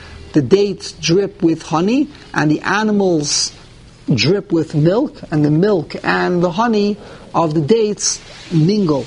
with honey, and the animals drip with milk, and the milk and the honey of the dates mingle.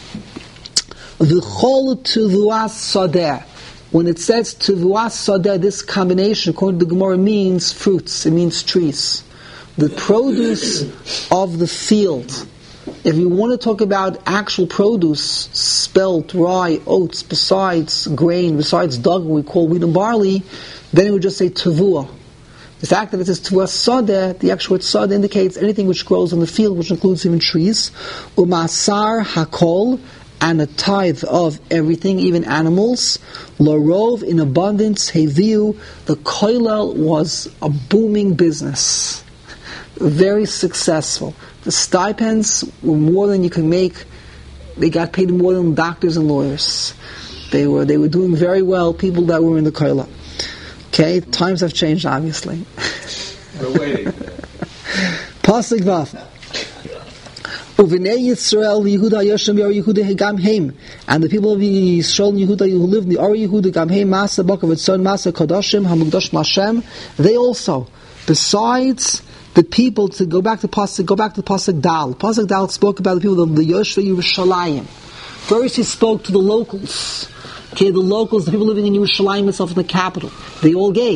V'chol tuvuas sadeh. When it says tuvuas sadeh, this combination, according to the Gemara, means fruits, it means trees. The produce of the field. If you want to talk about actual produce, spelt, rye, oats, besides grain, besides dug, we call wheat and barley, then it would just say tavua. The fact that it says tavua sadeh, the actual word sadeh indicates anything which grows in the field, which includes even trees. Umasar hakol, and a tithe of everything, even animals. Larov, in abundance. Heviu, the koilel was a booming business. Very successful. The stipends were more than you could make. They got paid more than doctors and lawyers. They were doing very well, people that were in the koila. Okay, times have changed, obviously. We're waiting. Pasuk Vav. Uvinei Yisrael Yehuda Yoshem Yor Yehuda Hegam Heim, and the people of Yisrael and Yehuda who live in the Or Yehuda Gam Heim Masa Bakav Etzon Masa Kodashim Hamugdash Lashem, they also, besides the people, to go back to Pasuk Dal. Pasuk Dal spoke about the people of the Yoshua Yerushalayim. First he spoke to the locals. Okay, the locals, the people living in Yerushalayim itself, in the capital. They all gave.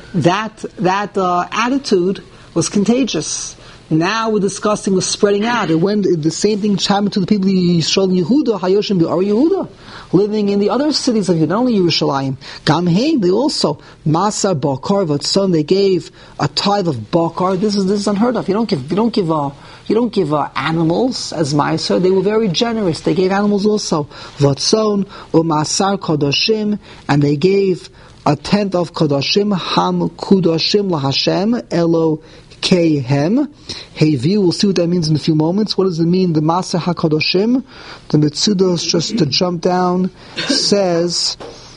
that attitude was contagious. Now we're discussing was spreading out. And when the same thing happened to the people of Yisrael and Yehuda, Hayoshim Bi'ar Yehuda, living in the other cities of Yehuda, not only Yerushalayim. Gamheim, they also Masar Bakar Vatzon, they gave a tithe of Bakar. This is unheard of. You don't give animals as Ma'aser. They were very generous. They gave animals also. Vatzon or Masar Kodoshim, and they gave a tenth of Kodoshim, Ham Kudoshim LaHashem Elo Kehem. Hevi, we'll see what that means in a few moments. What does it mean, the Maseh HaKadoshim? The Metzudos, just to jump down, says,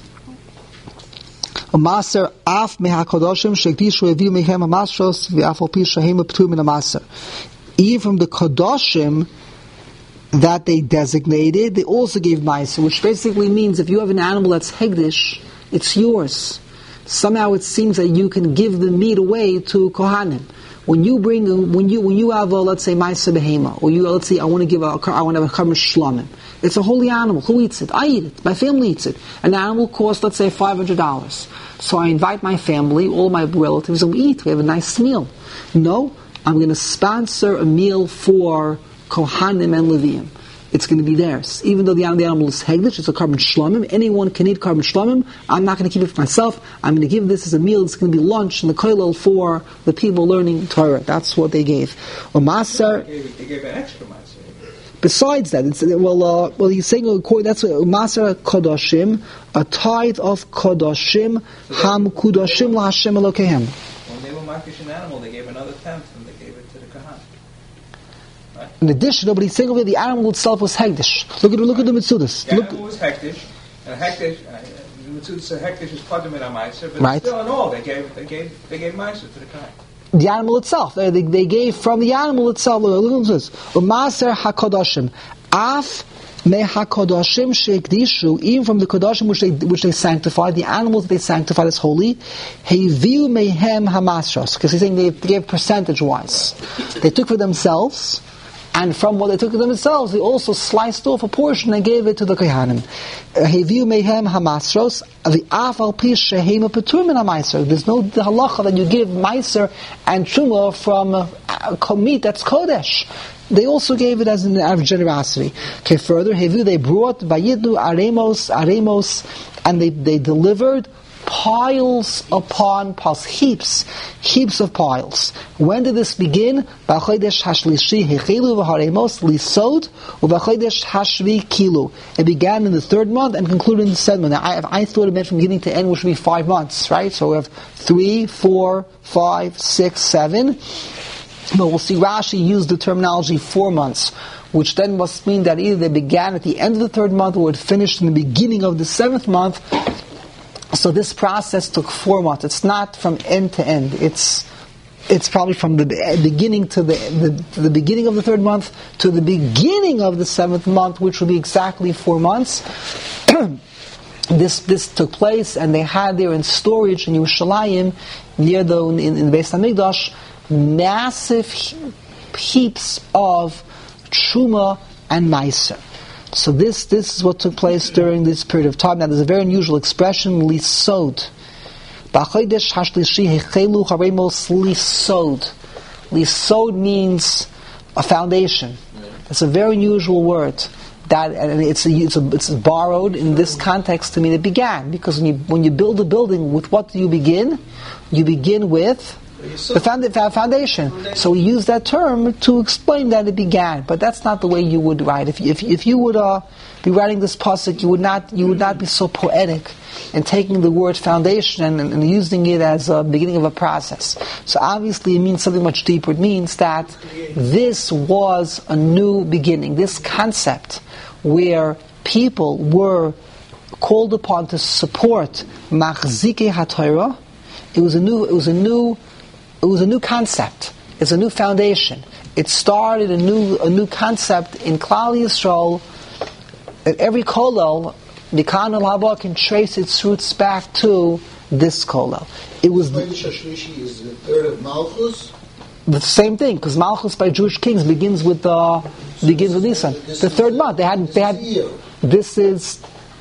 Maser af meHaKadoshim shekdishu heviu mehem hamasros v'af al pi shehem p'tur min hamaser. Even from the Kadoshim that they designated, they also gave Ma'aser, which basically means if you have an animal that's Hegdish, it's yours. Somehow it seems that you can give the meat away to Kohanim. When you have let's say Ma'aser Behema, or let's say I want to have a Karban Shlamim, it's a holy animal. Who eats it? I eat it. My family eats it. An animal costs, let's say, $500. So I invite my family, all my relatives, and we eat. We have a nice meal. No, I'm going to sponsor a meal for Kohanim and Leviim. It's going to be theirs. Even though the animal is Hegdish, it's a Karban Shlamim. Anyone can eat Karban Shlamim. I'm not going to keep it for myself. I'm going to give this as a meal. It's going to be lunch in the kollel for the people learning Torah. That's what they gave. They gave an extra Maser. Besides that, he's saying that's Maser Kodoshim, a tithe of Kodoshim, Ham Kudoshim LaHashem Elokehem. When they were makish an animal, they gave another tenth, and they gave it to the Kohan. In addition, nobody's saying over here the animal itself was Hegdish. Look at the Metzudas. The animal was Hegdish, and Hegdish, the Metzudas said Hegdish is Padim in Ma'aser, but right. Still in all, they gave Ma'aser to the Kohan. The animal itself. They gave from the animal itself. Look at this. Umaser HaKadoshim. Af me HaKadoshim sheikdishu. Even from the Kadoshim which they sanctified, the animals they sanctified as holy. Heviu mehem hamasros. Because he's saying they gave percentage-wise. They took for themselves, and from what they took for themselves, they also sliced off a portion and gave it to the Kohanim. Heviu mehem hamasros. The afal pi shehema petur min hamaiser. There's no halacha that you give meiser and truma from meat that's kodesh. They also gave it as an act of generosity. Okay, further, heviu, they brought vayidu aremos, and they delivered piles upon piles, heaps of piles. When did this begin? B'chodesh hashlishi hechelu v'haremos lisod u'b'chodesh hashvi kilu. It began in the 3rd month and concluded in the 7th month. Now, I thought it meant from beginning to end, which would be 5 months, right? So we have 3, 4, 5, 6, 7. But we'll see Rashi used the terminology 4 months, which then must mean that either they began at the end of the 3rd month or it finished in the beginning of the 7th month. So this process took 4 months. It's not from end to end. It's probably from the beginning to the beginning of the 3rd month to the beginning of the 7th month, which will be exactly 4 months. This took place, and they had there in storage in Yerushalayim, near in the Beis Hamikdash, massive heaps of truma and meiser. So this is what took place during this period of time. Now there's a very unusual expression, lisod. B'chodesh hashlishi hechelu haremos lisod. Lisod means a foundation. It's a very unusual word. And it's borrowed in this context to mean it began. Because when you build a building, with what do you begin? You begin with the foundation. So we use that term to explain that it began, but that's not the way you would write. If you would be writing this pasuk, you would not be so poetic in taking the word foundation and using it as a beginning of a process. So obviously it means something much deeper. It means that this was a new beginning. This concept where people were called upon to support machzikei haTorah, it was a new concept. It's a new foundation. It started a new concept in Klal Yisrael. That every kollel, Mikan al Haba, can trace its roots back to this kollel. It was Chodesh Hashlishi is the 3rd of Malchus. The same thing, because Malchus by Jewish kings begins with Nisan. The 3rd month. They had. This is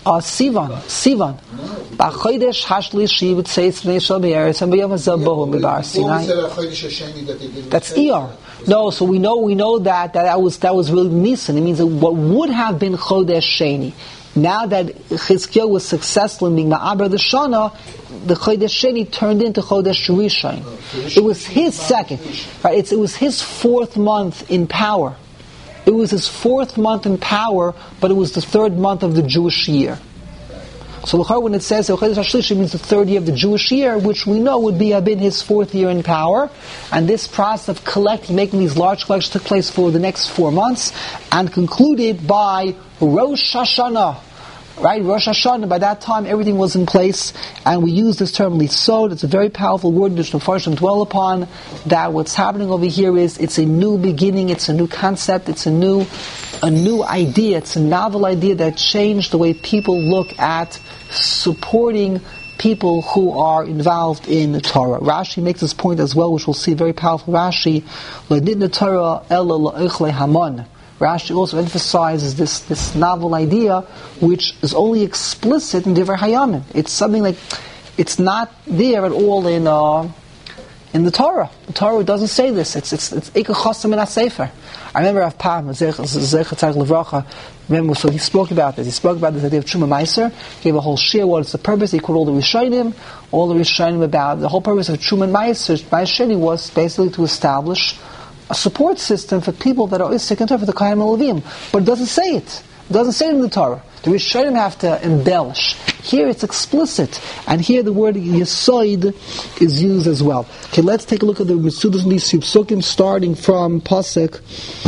Sivan. B'chodesh hashlishi v'tzeis b'nei shel be'eretz and b'yom hazeh bohu b'bar Sinai. That's Iyar. No, so we know that was really Nisan. It means that what would have been Chodesh Sheni. Now that Chizkiyahu was successful in being Ma'aber the Shana, the Chodesh Sheni turned into Chodesh Rishon. It was his second. Right? It was his 4th month in power. It was his 4th month in power, but it was the 3rd month of the Jewish year. So when it says Chodesh HaShlishi, means the 3rd year of the Jewish year, which we know would have been his 4th year in power. And this process of making these large collections took place for the next 4 months, and concluded by Rosh Hashanah. Right, Rosh Hashanah, by that time everything was in place, and we use this term lisod. It's a very powerful word which the Farshim dwell upon, that what's happening over here is, it's a new beginning, it's a new concept, it's a new idea, it's a novel idea that changed the way people look at supporting people who are involved in the Torah. Rashi makes this point as well, which we'll see, very powerful Rashi, L'nitna Torah ela la'ichle hamon. Rashi also emphasizes this novel idea, which is only explicit in Divrei Hayamim. It's something like, it's not there at all in the Torah. The Torah doesn't say this. It's Eika Chosam in HaSefer. I remember Rav Pam, Zecher Tzarech Levracha, remember, so he spoke about this. He spoke about this idea of Truma Meiser, gave a whole shir, what is the purpose. He quoted all the Rishonim about the whole purpose of Truma Meiser was basically to establish a support system for people that are Isaac and Torah, for the Kohanim and Levim. But it doesn't say it. It doesn't say it in the Torah. The Rishonim have to embellish. Here it's explicit. And here the word Yesoid is used as well. Okay, let's take a look at the Mitzudas Nisib Sukkim, starting from Pasuk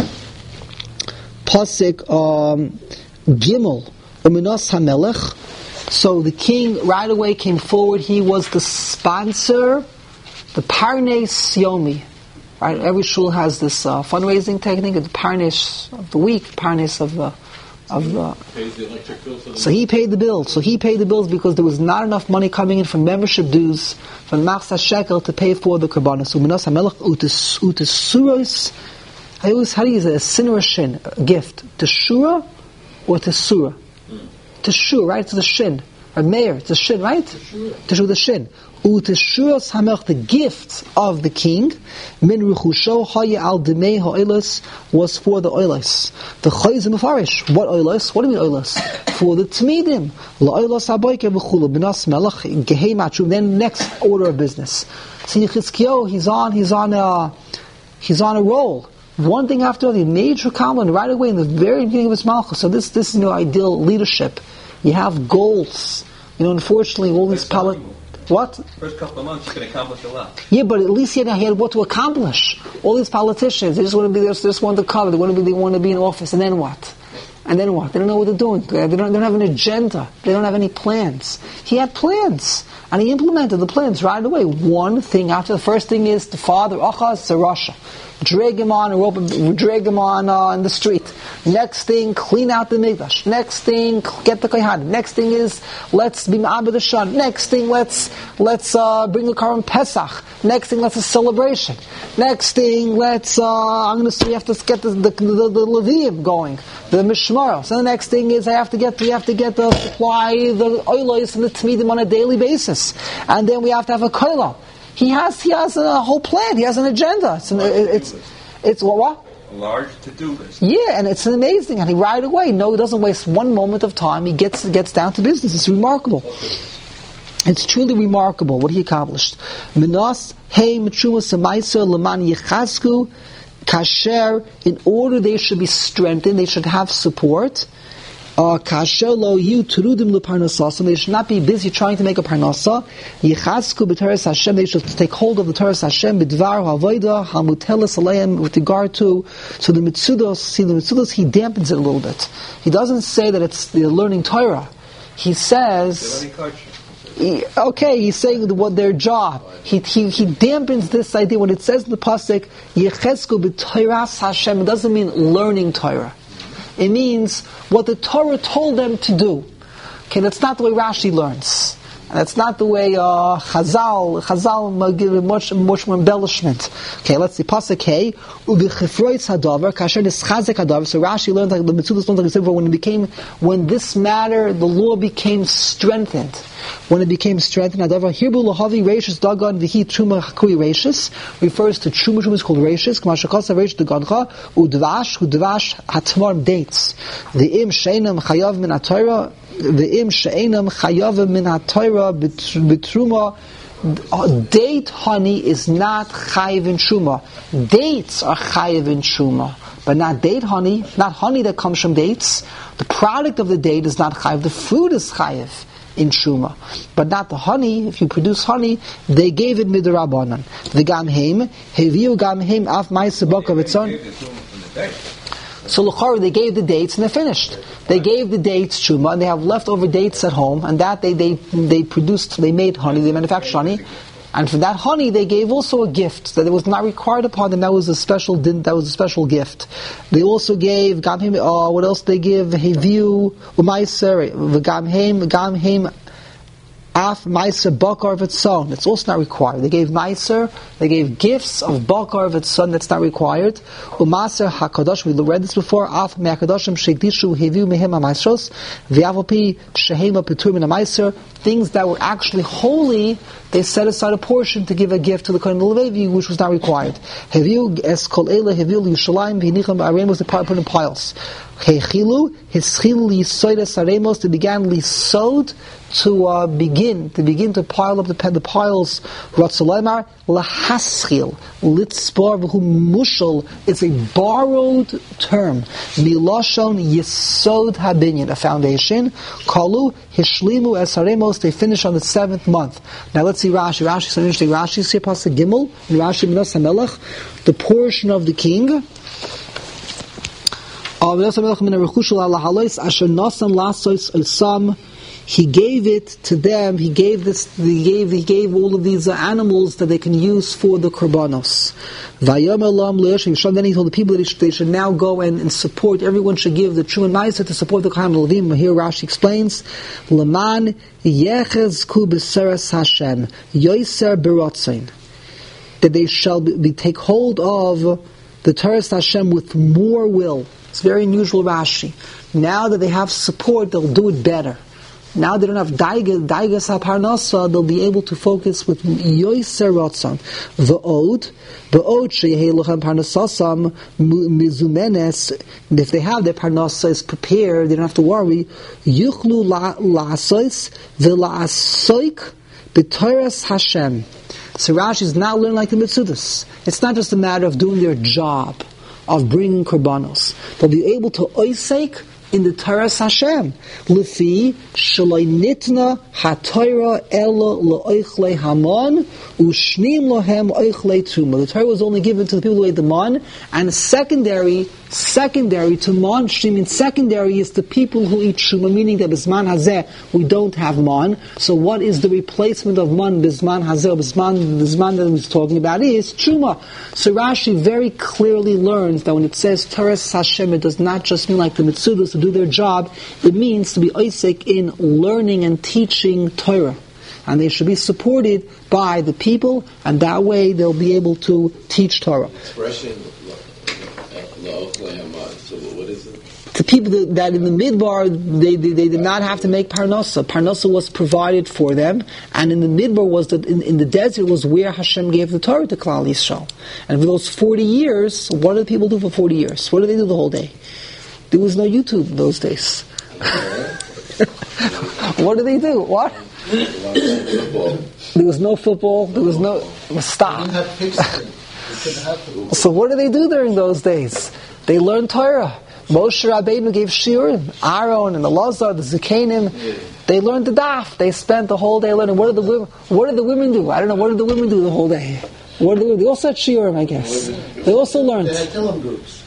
Gimel, Uminos HaMelech. So the king right away came forward. He was the sponsor, the Parnes Yomi. Right, every shul has this fundraising technique, the Parnes of the week, Parnes of the. So he paid the bills. So he paid the bills because there was not enough money coming in from membership dues from Machzah Shekel to pay for the Karbanos. So Minas HaMelech utesuros. How do you use a sin or a shin? A gift. Teshura or tesura? Teshura, right? It's the shin. Or Meir, it's the shin, right? Teshura, the shin. Uteshuras HaMelech, the gift of the king, min ruchusho haya al demei ha'olos, was for the olos. The chayzim mefarish. What olos? What do you mean olos? For the tmidim. La'olos haboyke v'chulu b'nas melech gehei matru. Then next order of business. See Chizkiyahu, he's on a roll. One thing after another, major compliment right away in the very beginning of his malchus. So this is ideal leadership. You have goals. Unfortunately, all these What? First couple of months, you can accomplish a lot. Yeah, but at least he had what to accomplish. All these politicians, they just want to be there, they just want to cover, they want to be in office, and then what? And then what? They don't know what they're doing. They don't have an agenda. They don't have any plans. He had plans, and he implemented the plans right away. One thing after the first thing is the father, Achaz to Russia. Drag him on a rope, drag him on in the street. Next thing, clean out the Mikdash. Next thing, get the Kohanim. Next thing is, let's be Ma'abed Hashan. Next thing, let's bring the Karban Pesach. Next thing, let's a celebration. Next thing, we have to get the Levim going, the Mishmar. So the next thing is, we have to get the supply, the oilos and the Tmidim on a daily basis. And then we have to have a Kolah. He has a whole plan. He has an agenda. It's what? A large to-do list. Yeah, and it's amazing. And he right away, he doesn't waste one moment of time. He gets down to business. It's remarkable. It's truly remarkable what he accomplished. Minas hey mitrumas semaisa leman yechazku kasher. In order they should be strengthened, they should have support. Kasher lo yu terudim leparnasasa. They should not be busy trying to make a parnasa. Yichazku b'teres Hashem. They should take hold of the Teres Hashem b'dvar ha'avoda hamuteles aleim with regard to. So the Mitzudos, he dampens it a little bit. He doesn't say that it's the learning Torah. He says, he's saying what their job. He dampens this idea when it says in the pasuk Yichazku b'teres Hashem. It doesn't mean learning Torah. It means what the Torah told them to do. Okay, that's not the way Rashi learns. And that's not the way Chazal give it much more embellishment. Okay, let's see. Pasuk Hey, u'b'chifroitz hadavar kasher nischazek hadavar. So Rashi learned, like the Metzudos learned, like he said before, when this matter, the law became strengthened. When it became strengthened, hadavar hirbu lahavi reishis dagan v'hi truma hakui reishis refers to truma. Truma is called reishis. K'mashakasa reish dagancha udvash hatmar dates. The im sheinam chayav min atayra. The im she'enam chayav min ha-Torah b'truma. Date honey is not chayav in truma. Dates are chayav in truma, but not date honey. Not honey that comes from dates. The product of the date is not chayav. The fruit is chayav in truma, but not the honey. If you produce honey, they gave it midrabanan. The gamheim heviu gamheim af ma'aseh bakav etzon. So l'chara, they gave the dates and they're finished. They gave the dates truma, and they have leftover dates at home, and that they produced, they made honey, they manufactured honey, and for that honey they gave also a gift that it was not required upon them. That was a special gift. They also gave what else they give? Heviu u'maiser v'gamheim af meiser bakar v'tzon. It's also not required. They gave meiser, they gave gifts of bakar v'tzon. That's not required. U'maser hakadosh. We read this before. Af me'akadoshim sheikdishu heviu mehem ha'maisros v'avopi shehema petur min ha'meiser. Things that were actually holy, they set aside a portion to give a gift to the Kohen Levi, which was not required. Heviu es kol eila heviu Yerushalayim v'hinicham ba'areim, was put in piles. Heichilu hischilu lisoides aremos. They began lisod to begin to pile up the piles. Ratzalaymar lahaschil litzpor v'hu mushal. It's a borrowed term. Miloshon yesod habinyan, a foundation. Kalu hishlimu es haremos. They finish on the 7th month. Now let's see Rashi. Rashi is so interesting. Rashi says Pasuk Gimel in Rashi Minas HaMelech, the portion of the king. He gave it to them. He gave all of these animals that they can use for the korbanos. Then he told the people that they should now go and support. Everyone should give the true and ma'aser to support the Kohen Levim. Here Rashi explains, Laman yechezku b'seres Hashem yoiser b'rotzain, that they shall take hold of the Torah Hashem with more will. It's very unusual Rashi. Now that they have support, they'll do it better. Now they don't have daigas haparnasa, they'll be able to focus with yoiser rotzon. V'od sheyehei lochem parnasasam mizumenes. If they have their parnasa is prepared, they don't have to worry. Yuchlu la'asois v'la'asoik b'toras Hashem. So Rashi is now learning like the Metzudos. It's not just a matter of doing their job of bringing korbanos. They'll be able to oisek in the Torah Hashem. Lefi shaloi nitna haTorah ela le'oichlei hamon ushnim lohem oichlei truma. The Torah was only given to the people who ate the mon, and secondary to mon, shnim means secondary is the people who eat truma, meaning that bisman hazeh we don't have mon. So what is the replacement of mon bisman hazeh? Bisman that he's talking about is truma. So Rashi very clearly learns that when it says Torah Hashem, it does not just mean like the Metzudos to do their job. It means to be oisek in learning and teaching Torah. And they should be supported by the people, and that way they'll be able to teach Torah. Expression, so what is it? The people that in the Midbar, they did not have to make Parnasa. Parnasa was provided for them, and in the Midbar was that in the desert was where Hashem gave the Torah to Klal Yisrael. And for those 40 years, what did people do for 40 years? What did they do the whole day? There was no YouTube in those days. What did they do? What? There was no football. There was no stop. So what did they do during those days? They learned Torah. Moshe Rabbeinu gave shiurim. Aaron and Elazar, the Zikanim, they learned the daf. They spent the whole day learning. What did the women do? I don't know. What did the women do the whole day? What did they also had shiurim, I guess. They also learned. They had Tillim groups.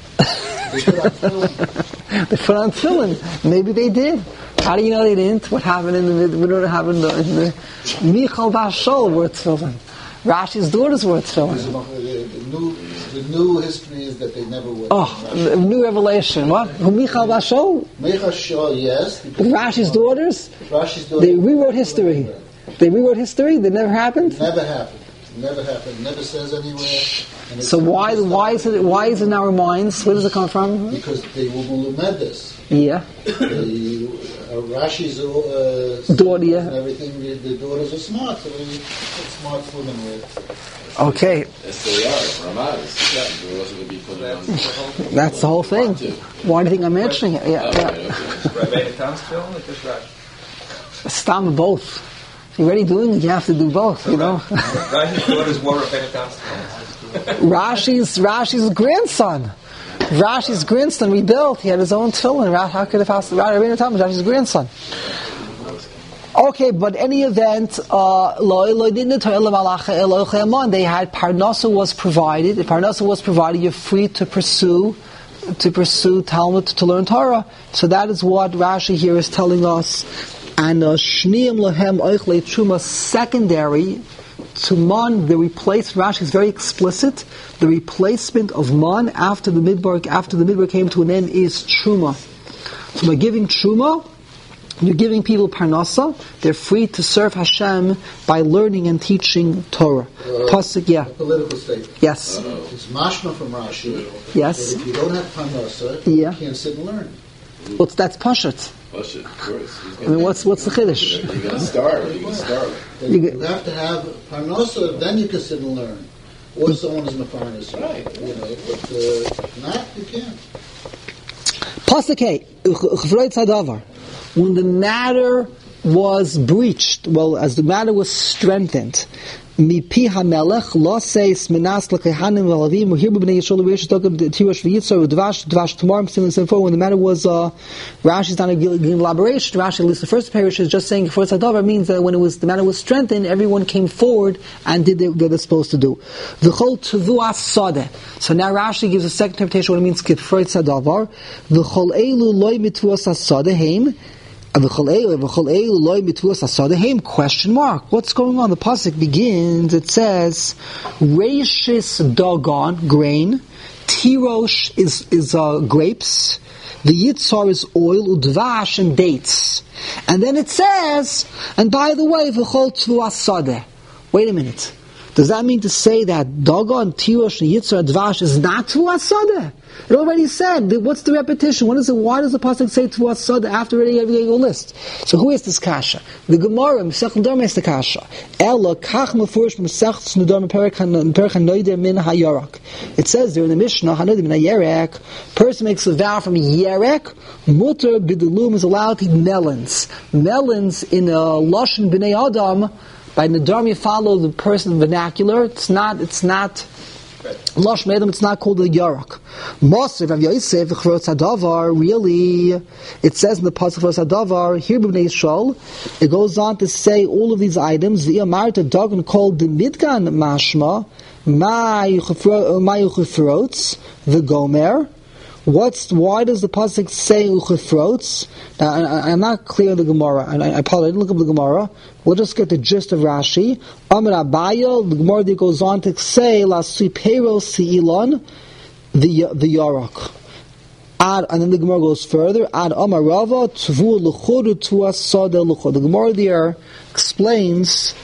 They put on tefillin. Maybe they did. How do you know they didn't? What happened in the Michal Bashol wore tefillin. Rashi's daughters wore tefillin. The new history is that they never wore. The new revelation. What? Michal Bashol? Michal Shol, yes. Rashi's daughters? Rashi's daughters. They rewrote history. They rewrote history? That never happened? Never happened. Never happened. Never says anywhere. And So why is it in our minds? Where does it come from? Because they will lumedes. Yeah. Rashi's Daughter, yeah. and everything. The daughters are smart, so they put smart women with. Okay. Yes, they are. Ramaz. Yeah, they're also going to be put on. That's the whole thing. Why do you think I'm mentioning it? Yeah. Rabbeinu Tam's film or just Rashi? Stam both. If you're already doing it, you have to do both, you know. Rashi's daughter's more Rabbeinu Tam's film. Rashi's grandson. Rashi's grandson rebuilt. He had his own tefillin. How could have asked Rabbeinu Tam? Rashi's grandson. Okay, but any event, they had Parnasa was provided. If Parnasa was provided, you're free to pursue Talmud, to learn Torah. So that is what Rashi here is telling us. And Shniyim Lahem Oichle Truma, secondary to man, the replacement. Rashi is very explicit. The replacement of man after the midbar came to an end is Truma. So by giving Truma, you're giving people Parnasa. They're free to serve Hashem by learning and teaching Torah. Pasuk, yeah. A political statement. Yes. It's mashma from Rashi. Yes. That if you don't have Parnasa, Yeah. you can't sit and learn. That's Pashat. Push it, of course. I mean, what's the Chiddush? You're going to starve. You're going to starve. You have to have Parnasa, then you can sit and learn. Or someone is Mefarnas. Right. You know, but if not, you can't. Pasuk Hey, when the matter was breached, as the matter was strengthened, Mipi HaMelech lo seis minas l'kehanim v'alavim u'hirbu b'nei Yisrael l'reish t'okim tirash v'yitzor d'vash tomorrow when the matter was Rashi's not giving elaboration. Rashi, at least the first parish, is just saying for tzadavar means that when the matter was strengthened, everyone came forward and did what they're supposed to do. The whole tevuas sadeh. So now Rashi gives a second interpretation what it means for tzadavar. The whole elu loy mitvuas sadeh heim. Question mark. What's going on? The pasuk begins. It says, "Reishis dagon, grain. Tirosh is grapes. The yitzar is oil, udvash and dates." And then it says, and by the way, v'chol tvuas sadeh. Wait a minute. Does that mean to say that dagon, tirosh, and yitzar, udvash is not tvuas sadeh? It already said. What's the repetition? Why does the pasuk say to us after already having a list? So who is this kasha? The Gemara Masechet Nedarim is the kasha. Ela kach mefurish Masechet Nedarim perek hanoder min hayarak. It says there in the Mishnah, hanoder min hayarak. Person makes a vow from yerek. Mutter b'delum is allowed to eat melons. Melons in a lashon b'nei adam. By Nedarim you follow the person vernacular. It's not. Lush Medam, it's not called a Yarak. Mosif of Yosef, Chvrot Sadavar, really, it says in the Pasuk Chvrot Sadavar, here B'nai Yisrael, it goes on to say all of these items, the Amarta Dagon called the Midgan Mashma, Mayuchefrots, the Gomer. Why does the pasuk say uchefrots? Now, I'm not clear on the Gemara, and I apologize. I didn't look up the Gemara. We'll just get the gist of Rashi. Amar Abaye, the Gemara goes on to say la suipero seilon, the yarak. And then the Gemara goes further. Ad Amar Rava tvu luchodu tuas sada luchod. The Gemara there explains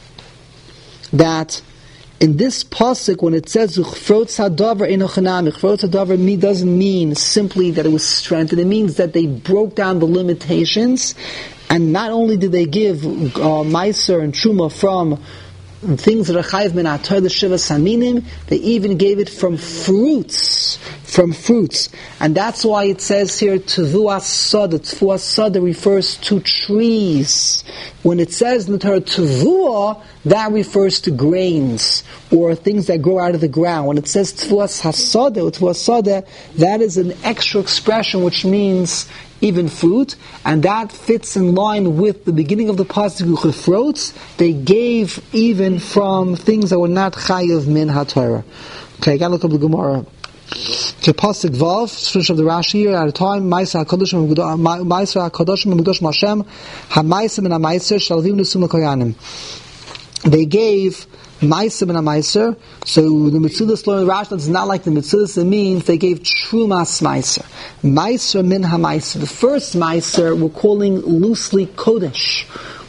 that in this pasuk, when it says "Uchfrot Sadavar Enochanam," Uchfrot Sadavar doesn't mean simply that it was strengthened. It means that they broke down the limitations, and not only did they give Meiser and Truma from things that are chayiv min atar the shiva saminim, they even gave it from fruits, and that's why it says here tevuas sada. Tevuas sada refers to trees. When it says in the Torah tevua, that refers to grains or things that grow out of the ground. When it says tevuas hasada or tevuas sada, that is an extra expression which means even fruit, and that fits in line with the beginning of the pasuk uchefrots. They gave even from things that were not chayiv min haTorah. Okay, I got to look up the Gemara. To pasuk vav, finish of the Rashi here at a time. Ma'aser hakadoshim megudoshim Hashem, ha'ma'aser min ha'ma'aser shalavim nesum l'koyanim. They gave Ma'aser min ha'ma'aser. So the Metzudas learned Rashi is not like the Metzudas. It means they gave Trumas Ma'aser. Ma'aser min ha'ma'aser. The first Ma'aser we're calling loosely Kodesh.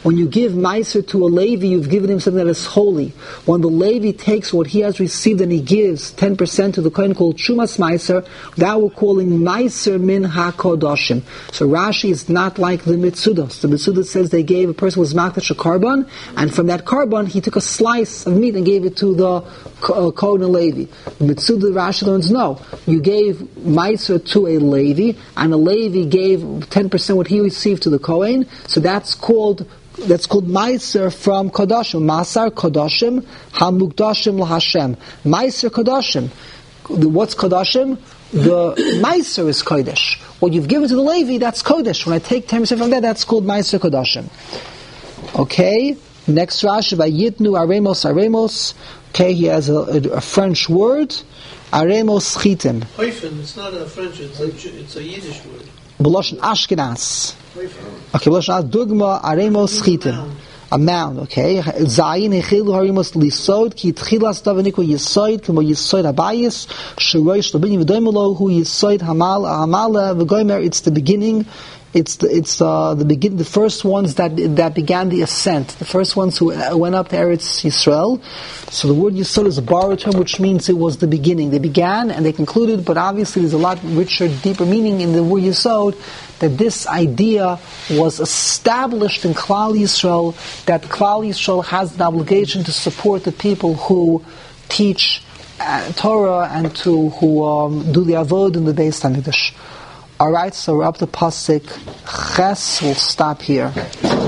When you give Meiser to a Levi, you've given him something that is holy. When the Levi takes what he has received and he gives 10% to the Kohen called Shumas Meiser, that we're calling Meiser Min HaKodoshim. So Rashi is not like the Mitzudos. The Mitzudos says they gave a person was makdash a carbon, and from that carbon he took a slice of meat and gave it to the Kohen and Levi. The Mitzudos Rashi learns no. You gave Meiser to a Levi, and a Levi gave 10% what he received to the Kohen, so that's called Meiser from Kodoshim. Masar Kodoshim Hamukdoshim LaHashem. Meiser Kodoshim. What's Kodoshim? The Meiser is Kodesh. What you've given to the Levi, that's Kodesh. When I take 10% from that, that's called Meiser Kodoshim. Okay, next Rashi, Vayitnu Aremos. Okay, he has a French word, Aremos Chitim. Hoifen, it's not a French, it's a Yiddish word. B'loshen Ashkenaz. Okay, B'loshen Dugma Aremos Chitim. A mound, okay. Zayin Echilu Harimos Lisod, Ki Tchilas Davaniko Yisoid, Kimo Yisoid Habayis, Sheroish Labini V'doimelo, Hu Yisoid Hamala V'goimer. It's the beginning. It's the first ones that began the ascent, the first ones who went up to Eretz Yisrael. So the word Yisod is a borrowed term, which means it was the beginning. They began and they concluded, but obviously there's a lot richer, deeper meaning in the word Yisod, that this idea was established in Klal Yisrael, that Klal Yisrael has an obligation to support the people who teach Torah and who do the Avod in the Beis HaMikdash. Alright, so we're up to Pasuk Ches. We'll stop here.